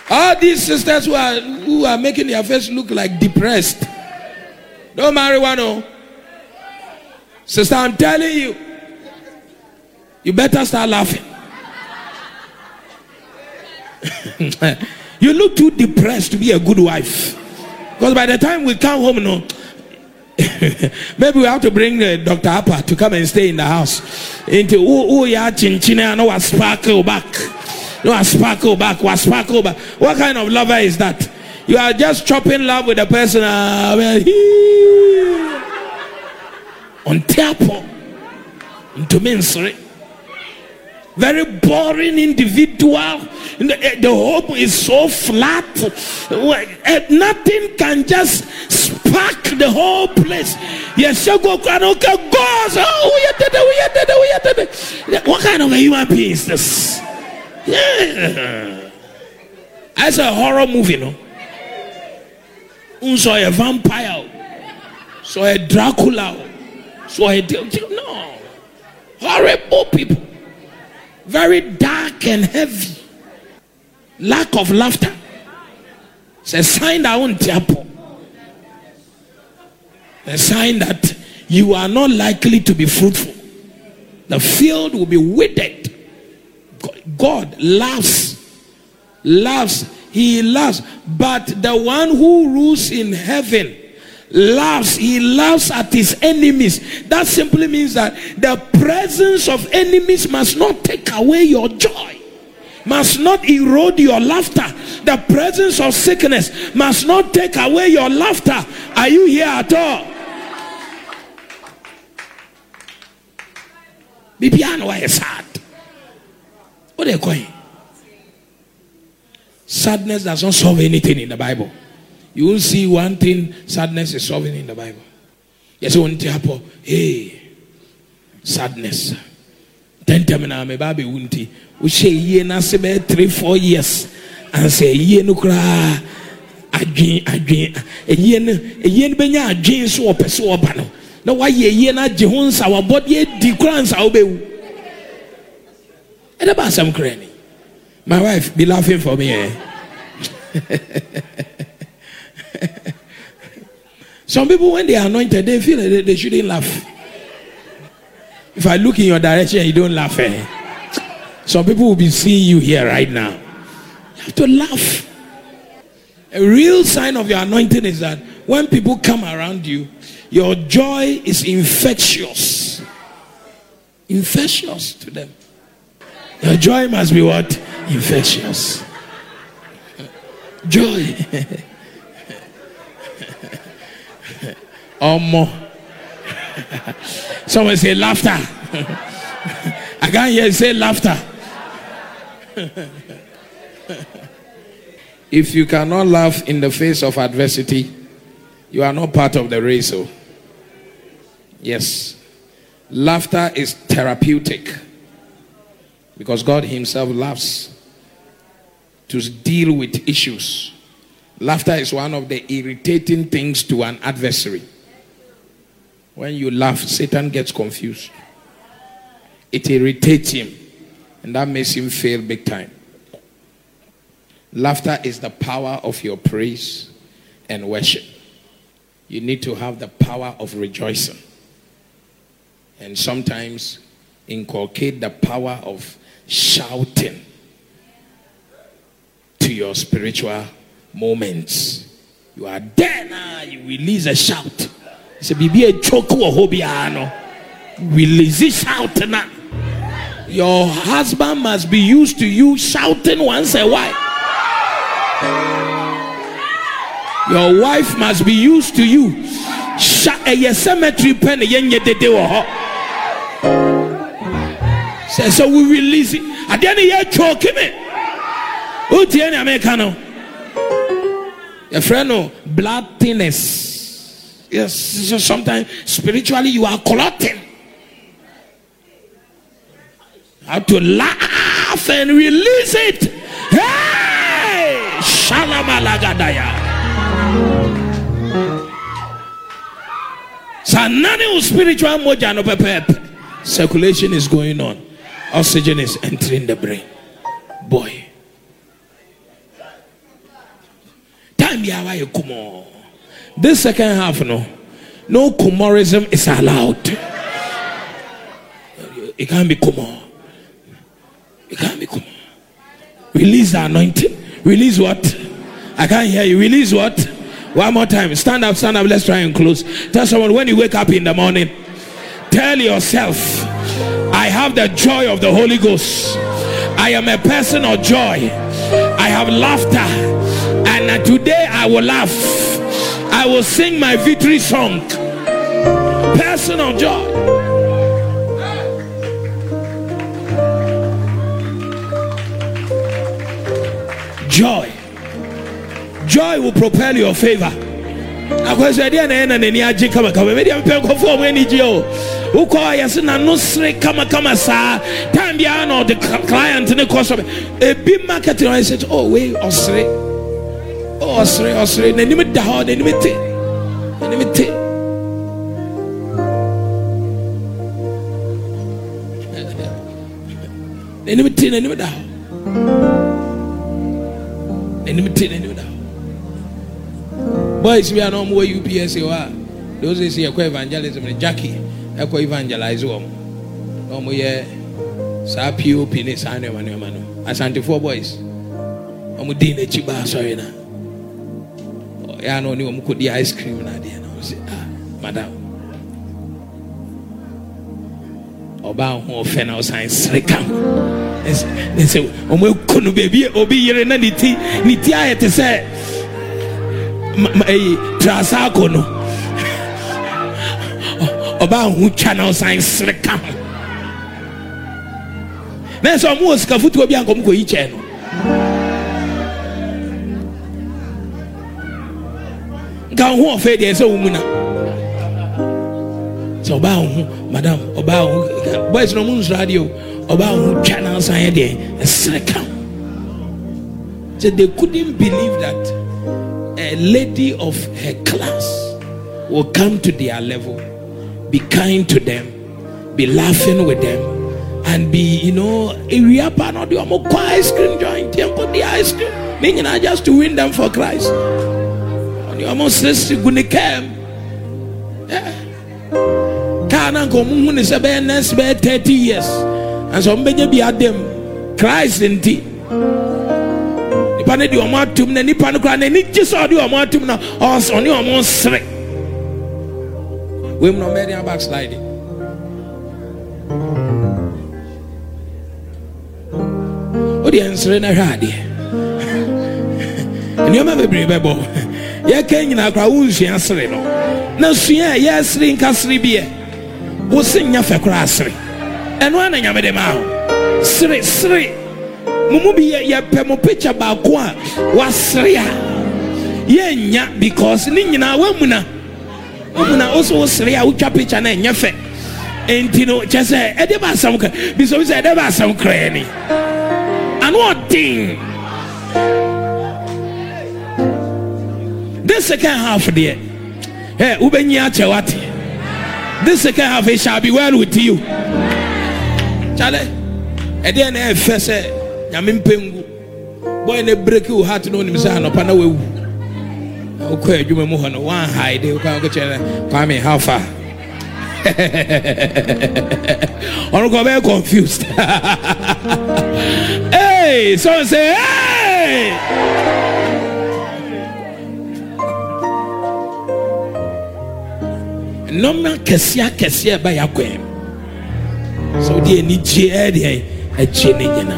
All these sisters who are making their face look like depressed, don't marry one. Oh, sister, I'm telling you, you better start laughing. You look too depressed to be a good wife. Because by the time we come home, no, maybe we have to bring Dr. Appa to come and stay in the house. Into chinchina, no sparkle back. No sparkle back, what sparkle back. What kind of lover is that? You are just chopping love with a person. On teapo. Into mincery. Very boring individual. The home is so flat. Nothing can just spark the whole place. Yes, you go. What kind of a human being is this? Yeah. As a horror movie, no? So a vampire, so a Dracula, so a no. Horrible people. Very dark and heavy. Lack of laughter. It's a sign that won't happen. A sign that you are not likely to be fruitful. The field will be withered. God loves. He loves. But the one who rules in heaven loves. He loves at his enemies. That simply means that the presence of enemies must not take away your joy, must not erode your laughter. The presence of sickness must not take away your laughter. Are you here at all? Bibiano, why is sad? What are you going? Sadness does not solve anything in the Bible. You will see one thing sadness is solving in the Bible. Yes, one happen. Hey, sadness. 10 terminal me baby wunti. We say ye na sebe 3-4 years and say ye no kra adwin ye no benya adwin so opese oba no. Na why ye na je ho nsa wa body di kra nsa obewu. And about some cranny. My wife be laughing for me. Eh? Some people, when they are anointed, they feel that they shouldn't laugh. If I look in your direction, you don't laugh. Eh? Some people will be seeing you here right now. You have to laugh. A real sign of your anointing is that when people come around you, your joy is infectious. Infectious to them. Your joy must be what? Infectious. Joy. Or more. Someone say laughter. I can't hear you say laughter. If you cannot laugh in the face of adversity, you are not part of the race. Oh. Yes. Laughter is therapeutic. Because God himself loves to deal with issues. Laughter is one of the irritating things to an adversary. When you laugh, Satan gets confused. It irritates him. And that makes him fail big time. Laughter is the power of your praise and worship. You need to have the power of rejoicing. And sometimes inculcate the power of shouting to your spiritual moments. You are there now, you release a shout. It's a choke or hobiano. Release a shout now. Your husband must be used to you shouting once a while. Your wife must be used to you. A cemetery pen. So we release it. I didn't hear choking me. Who tell Americano? A friend of blood thinness. Yes, so sometimes spiritually you are clotting. How to laugh and release it. Hey! Shalamalagadaya. Sanani spiritual moja no pepe. Circulation is going on. Oxygen is entering the brain. Boy. Time be away kumo. This second half, no kumorism is allowed. It can't be kumo. It can't be kumo. Release the anointing. Release what? I can't hear you. Release what? One more time. Stand up, stand up. Let's try and close. Tell someone when you wake up in the morning, tell yourself, I have the joy of the Holy Ghost. I am a person of joy. I have laughter. And today I will laugh. I will sing my victory song. Person of joy. Joy. Joy will propel your favor. I was ready and any aji come. Maybe I'm paying for any Joe. Who call yes and no straight come sa time beyond or the client in the course of a big marketing. I said, oh, wait, or straight. Oh, straight. Then limit the hard, then limit it. Boys, we are no more UPS. Those days, you are evangelism and Jackie. I go evangelize them. No more, Sapio, Pinis, and Manu. Asante 4 boys. I'm with Dina Chiba, sorry. I know you could the ice cream. I say, madam. Oba who offend our science. They say, we couldn't be here in Niti. I had to say, Trasako no. Oba who channel science. There's some more scafoot to be a comco each channel. Can who offend there? So, woman. So, madam, boys, no moon's radio, about channels I there, a second. So they couldn't believe that a lady of her class will come to their level, be kind to them, be laughing with them, and be, area pan or the ice cream joint, the ice cream, meaning just to win them for Christ. You almost listen to Gunicam. Yeah. Kana komun is about next 30 years, and so many be at them. Christ in tea. Nipane di omatum na nipane kwa na ni Jesus di omatum na us on your most sre. We no many backsliding. Audience na hwade. And you remember Bible. Ya kenyi na kwa unsu ansere no. Na suya ya sre nkasre bie. Wo senya fe kra asre. Eno ana nyame de ma. Sre. Mumu bi ya pemo picture ba ko a wasre a. Ye nya because ni nyina wamuna. Wamuna also sre a utwa picture na nya fe. Enti no chese e de ba sam ka. Bi so say e de ba sam kra ni. And what thing? This second half there. Hey, ubenya chewati. This second half it shall be well with you. Chale. E dey na efe se nyame mpengu. Boy na break you heart no nim say anopa na wewu. O ko adwuma mu ho no one hide o ka go chere Kwame how far. Or go be confused. Hey, someone say hey. No man kesia ba yakwem. So the ni je e de e je ni nyina.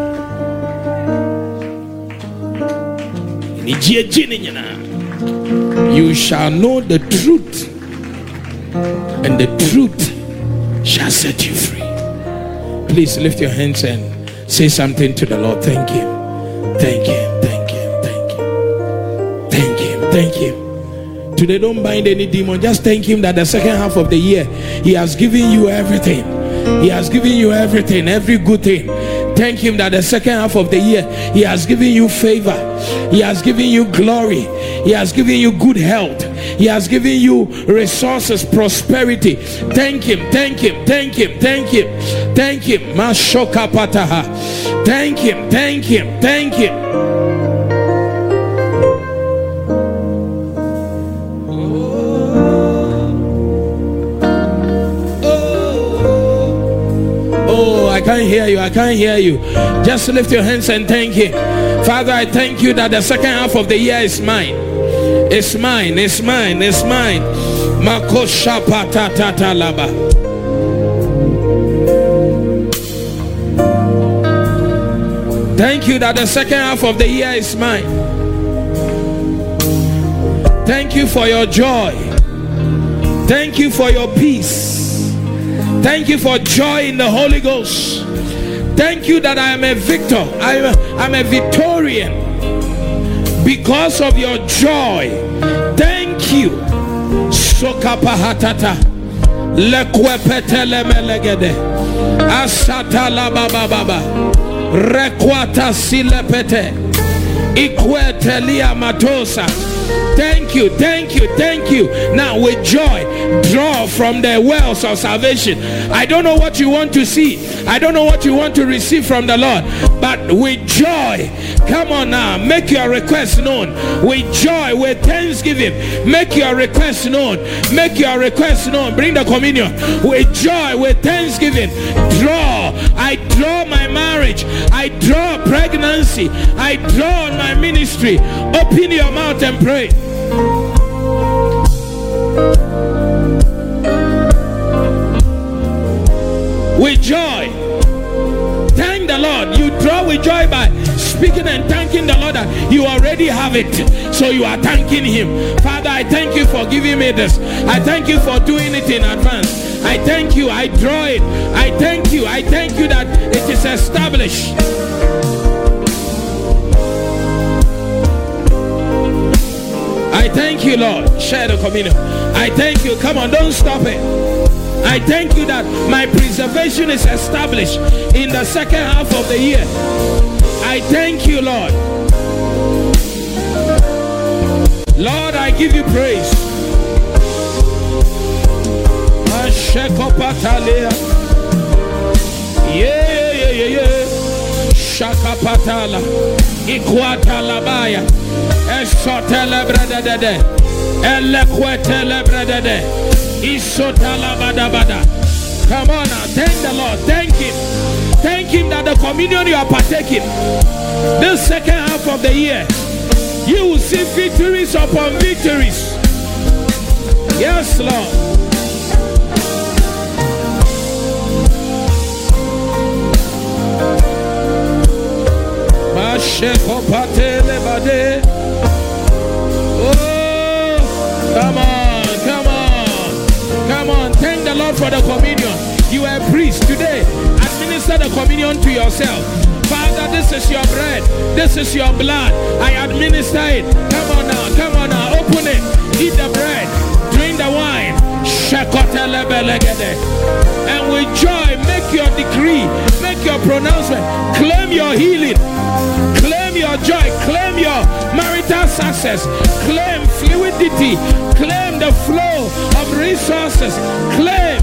Ni je ni nyina. You shall know the truth, and the truth shall set you free. Please lift your hands and say something to the Lord. Thank him. Thank him. Thank him. Thank him. Thank him. Thank him. Today, don't bind any demon. Just thank him that the second half of the year, he has given you everything. He has given you everything, every good thing. Thank him that the second half of the year, he has given you favor. He has given you glory. He has given you good health. He has given you resources, prosperity. Thank him. Thank him. Thank him. Thank him. Thank him. Mashoka pataha. Thank him. Thank him. Thank him. can't hear you. I can't hear you. Just lift your hands and thank him. Father, I thank you that the second half of the year is mine. It's mine. It's mine. It's mine. Makosha patata laba. Thank you that the second half of the year is mine. Thank you for your joy. Thank you for your peace. Thank you for joy in the Holy Ghost. Thank you that I am a victor. I'm a Victorian because of your joy. Thank you. Sokapahatata lekwepetele melegede asata la baba baba rekwata silepete ikwetelia matosa. Thank you, thank you, thank you. Now with joy, draw from the wells of salvation. I don't know what you want to see. I don't know what you want to receive from the Lord. But with joy, come on now, make your request known. With joy, with thanksgiving, make your request known. Make your request known. Bring the communion. With joy, with thanksgiving, draw. I draw my marriage. I draw pregnancy. I draw on my ministry. Open your mouth and pray. With joy, thank the Lord. You draw with joy by speaking and thanking the Lord that you already have it, so you are thanking him. Father, I thank you for giving me this. I thank you for doing it in advance. I thank you. I draw it. I thank you. I thank you that it is established. I thank you, Lord. Share the communion. I thank you. Come on, don't stop it. I thank you that my preservation is established in the second half of the year. I thank you, Lord. Lord, I give you praise. Yeah. Shakapatala. Ikwata Esotele bradade, elekwetele bradade, isotala badabada. Come on now, thank the Lord, thank him. Thank him that the communion you are partaking, this second half of the year, you will see victories upon victories. Yes, Lord. Oh, come on. Thank the Lord for the communion. You are a priest today. Administer the communion to yourself. Father, this is your bread. This is your blood. I administer it. Come on now. Open it. Eat the bread. Drink the wine. And with joy, make your decree. Make your pronouncement. Claim your healing. Claim your joy. Claim your marital success. Claim fluidity. Claim the flow of resources. Claim.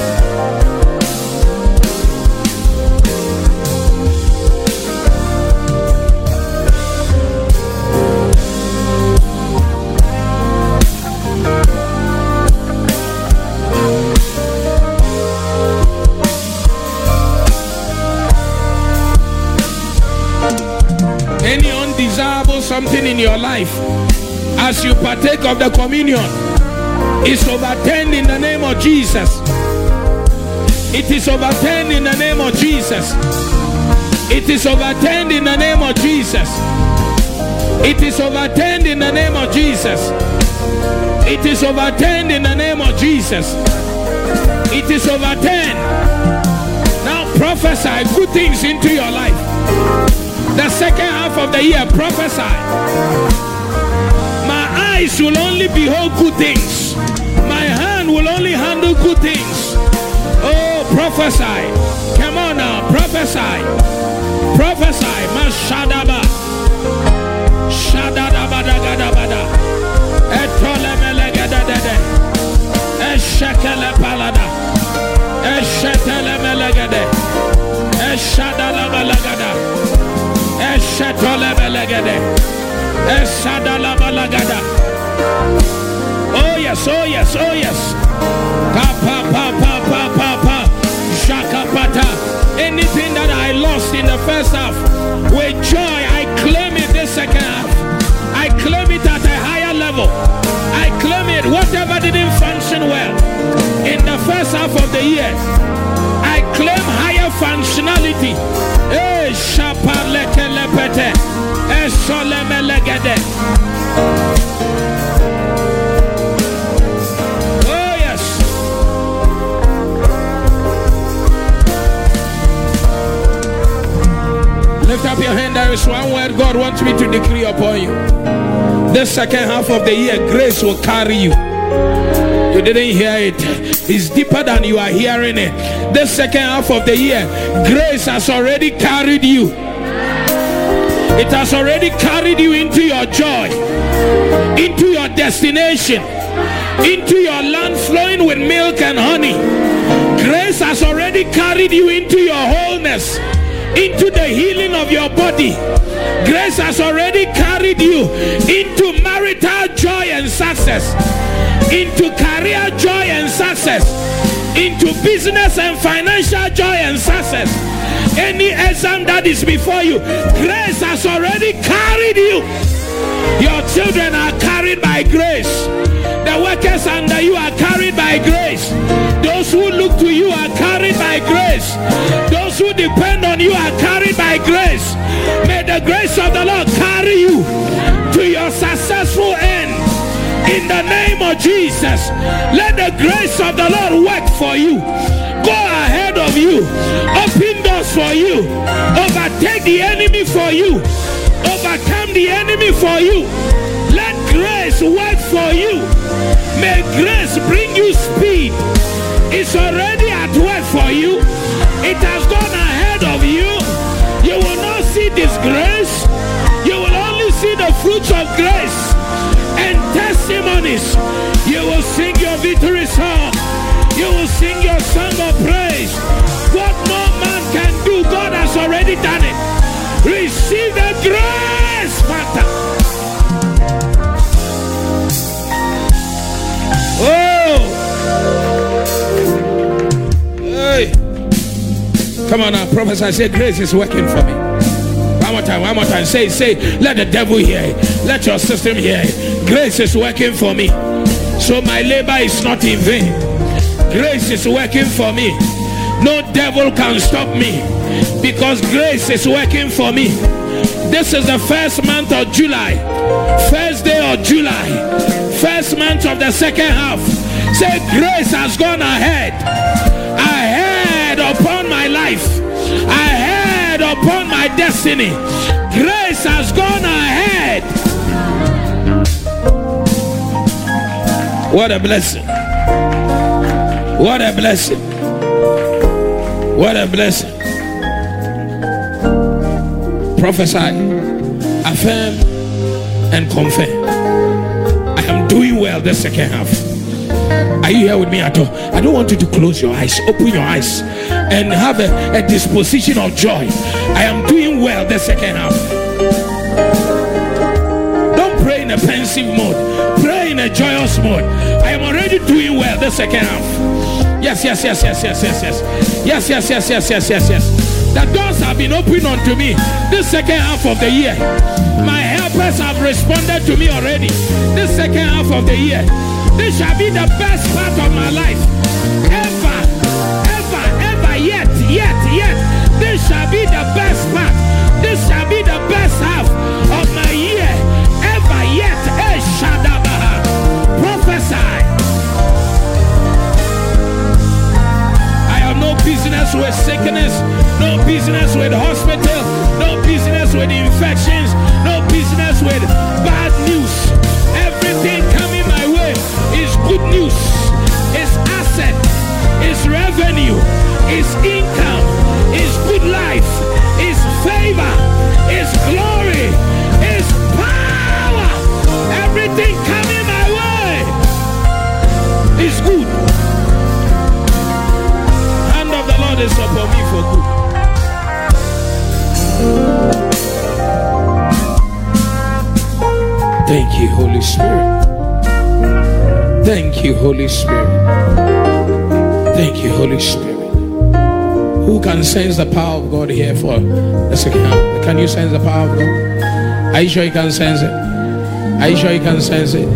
Any undesirable something in your life, as you partake of the communion, is overturned in the name of Jesus. It is overturned in the name of Jesus. It is overturned in the name of Jesus. It is overturned in the name of Jesus. It is overturned in the name of Jesus. It is overturned. Now prophesy good things into your life. The second half of the year, prophesy. My eyes will only behold good things. My hand will only handle good things. Oh, prophesy. Come on now, prophesy. Prophesy. Mashadaba. Shadadabadagadabada. Etolemelegadadede. Eshekelepalada. Eshetelemelegade. Eshadalabalagada. Eshetelemelegade. Esadalabalagada. Oh yes, oh yes, oh yes. Pa pa pa pa pa pa pa. Shakapata. Anything that the first half with joy. I claim it this second half. I claim it at a higher level. I claim it. Whatever didn't function well in the first half of the year, I claim higher functionality. Oh yes. Lift up your hand. There is one word God wants me to decree upon you. This second half of the year, grace will carry you. You didn't hear it. It's deeper than you are hearing it. The second half of the year, grace has already carried you. It has already carried you into your joy, into your destination, into your land flowing with milk and honey. Grace has already carried you into your wholeness, into the healing of your body. Grace has already carried you into marital joy and success, into career joy and success, into business and financial joy and success. Any exam that is before you, grace has already carried you. Your children are carried by grace. The workers under you are carried by grace. Those who look to you are carried by grace. Those who depend on you are carried by grace. May the grace of the Lord carry you to your successful end. In the name of Jesus, let the grace of the Lord work for you. Go ahead of you. Open doors for you. Overtake the enemy for you. Overcome the enemy for you. Let grace work for you. May grace bring you speed. It's already at work for you. It has gone ahead of you. You will not see disgrace. You will only see the fruits of grace and testimonies. You will sing your victory song. You will sing your song of praise. What no man can do, God has already done it. Receive the grace, Father. Oh, hey, come on now, prophesy. Say, grace is working for me. One more time. Say, let the devil hear it. Let your system hear it. Grace is working for me. So my labor is not in vain. Grace is working for me. No devil can stop me because grace is working for me. This is the first month of July. First day of July. First month of the second half. Say, grace has gone ahead. Ahead upon my life. Ahead upon my destiny. Grace has gone ahead. What a blessing. What a blessing. What a blessing. Prophesy, affirm, and confirm. I am doing well the second half. Are you here with me at all? I don't want you to close your eyes. Open your eyes and have a disposition of joy. I am doing well the second half. Don't pray in a pensive mode. Pray in a joyous mode. I am already doing well the second half. Yes. The doors have been opened unto me this second half of the year. My helpers have responded to me already this second half of the year. This shall be the best part of my life ever, yet. This shall be the best part. This shall be the best half of my year ever, yet. Prophesy. I have no business with sickness, no business with hospital, no business with infections, no business with bad news. Everything coming my way is good news. It's asset, it's revenue, it's income, it's good life, it's favor, it's glory, it's power. Everything coming my way is good. Hand of the Lord is upon me for good. Thank you, Holy Spirit. Thank you, Holy Spirit. Thank you, Holy Spirit. Who can sense the power of God here for a second? Can you sense the power of God? Are you sure you can sense it? Are you sure you can sense it?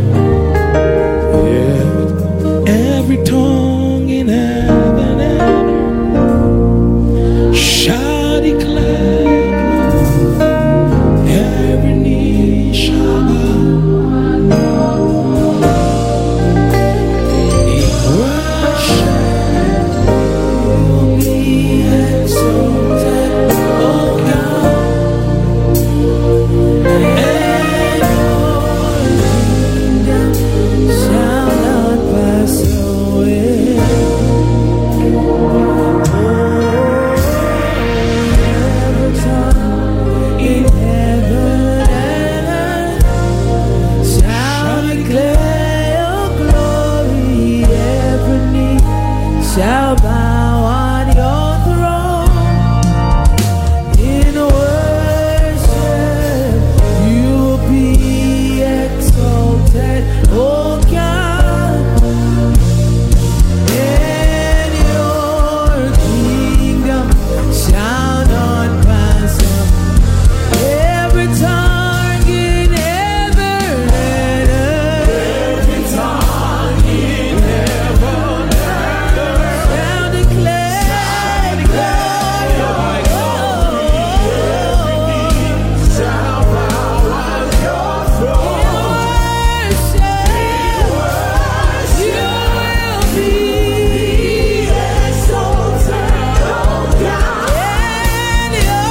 Yeah. Every tongue in heaven and earth shall declare, every knee shall bow. In worship will be exalted, oh God. Shall bow on your throne. In worship you will be exalted, oh God. And your kingdom shall not pass away. Every tongue in heaven and earth, every tongue in heaven shall declare your shall bow on your throne. You will be exalted, oh God. And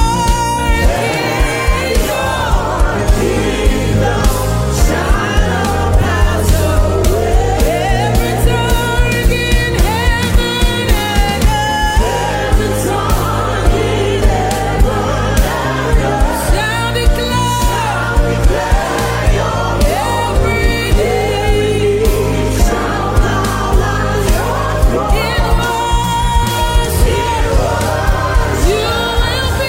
your kingdom shall not pass away. Every tongue in heaven and earth, every tongue in heaven and earth shall declare your every knee shall bow on your throne. In worship you will be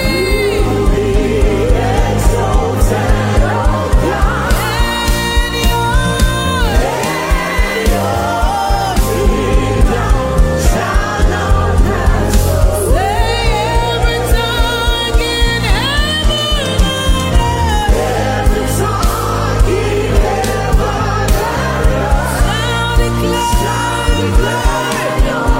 exalted, oh God. And your kingdom shall not pass away. Say every tongue in heaven and earth, every tongue in heaven and earth shall declare your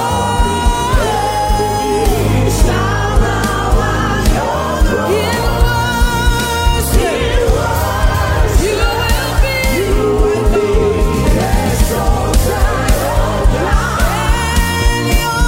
glory shall bow on your throne. In worship you will be exalted, oh God. And your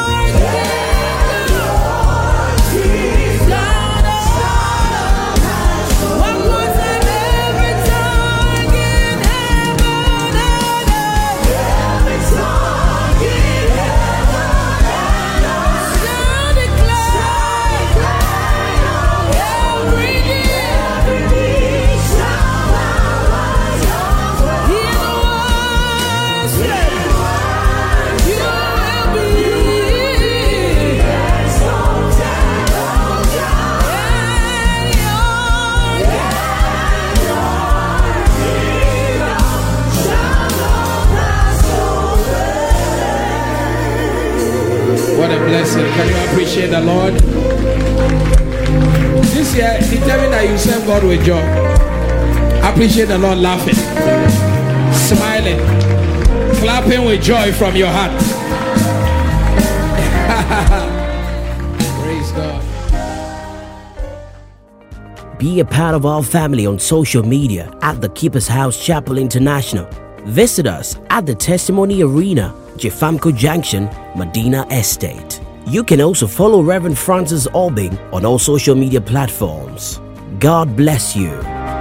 kingdom shall not pass away. One more time, every tongue in heaven and earth, every tongue in heaven and earth shall declare every knee shall bow on your throne. In worship you will be exalted, oh God. And your kingdom shall not pass away. What a blessing. Can you appreciate the Lord? This year, determine that you serve God with joy. Appreciate the Lord laughing, smiling, clapping with joy from your heart. Praise God. Be a part of our family on social media at The Keeper's House Chapel International. Visit us at the Testimony Arena, Jefamco Junction, Medina Estate. You can also follow Reverend Francis Albing on all social media platforms. God bless you.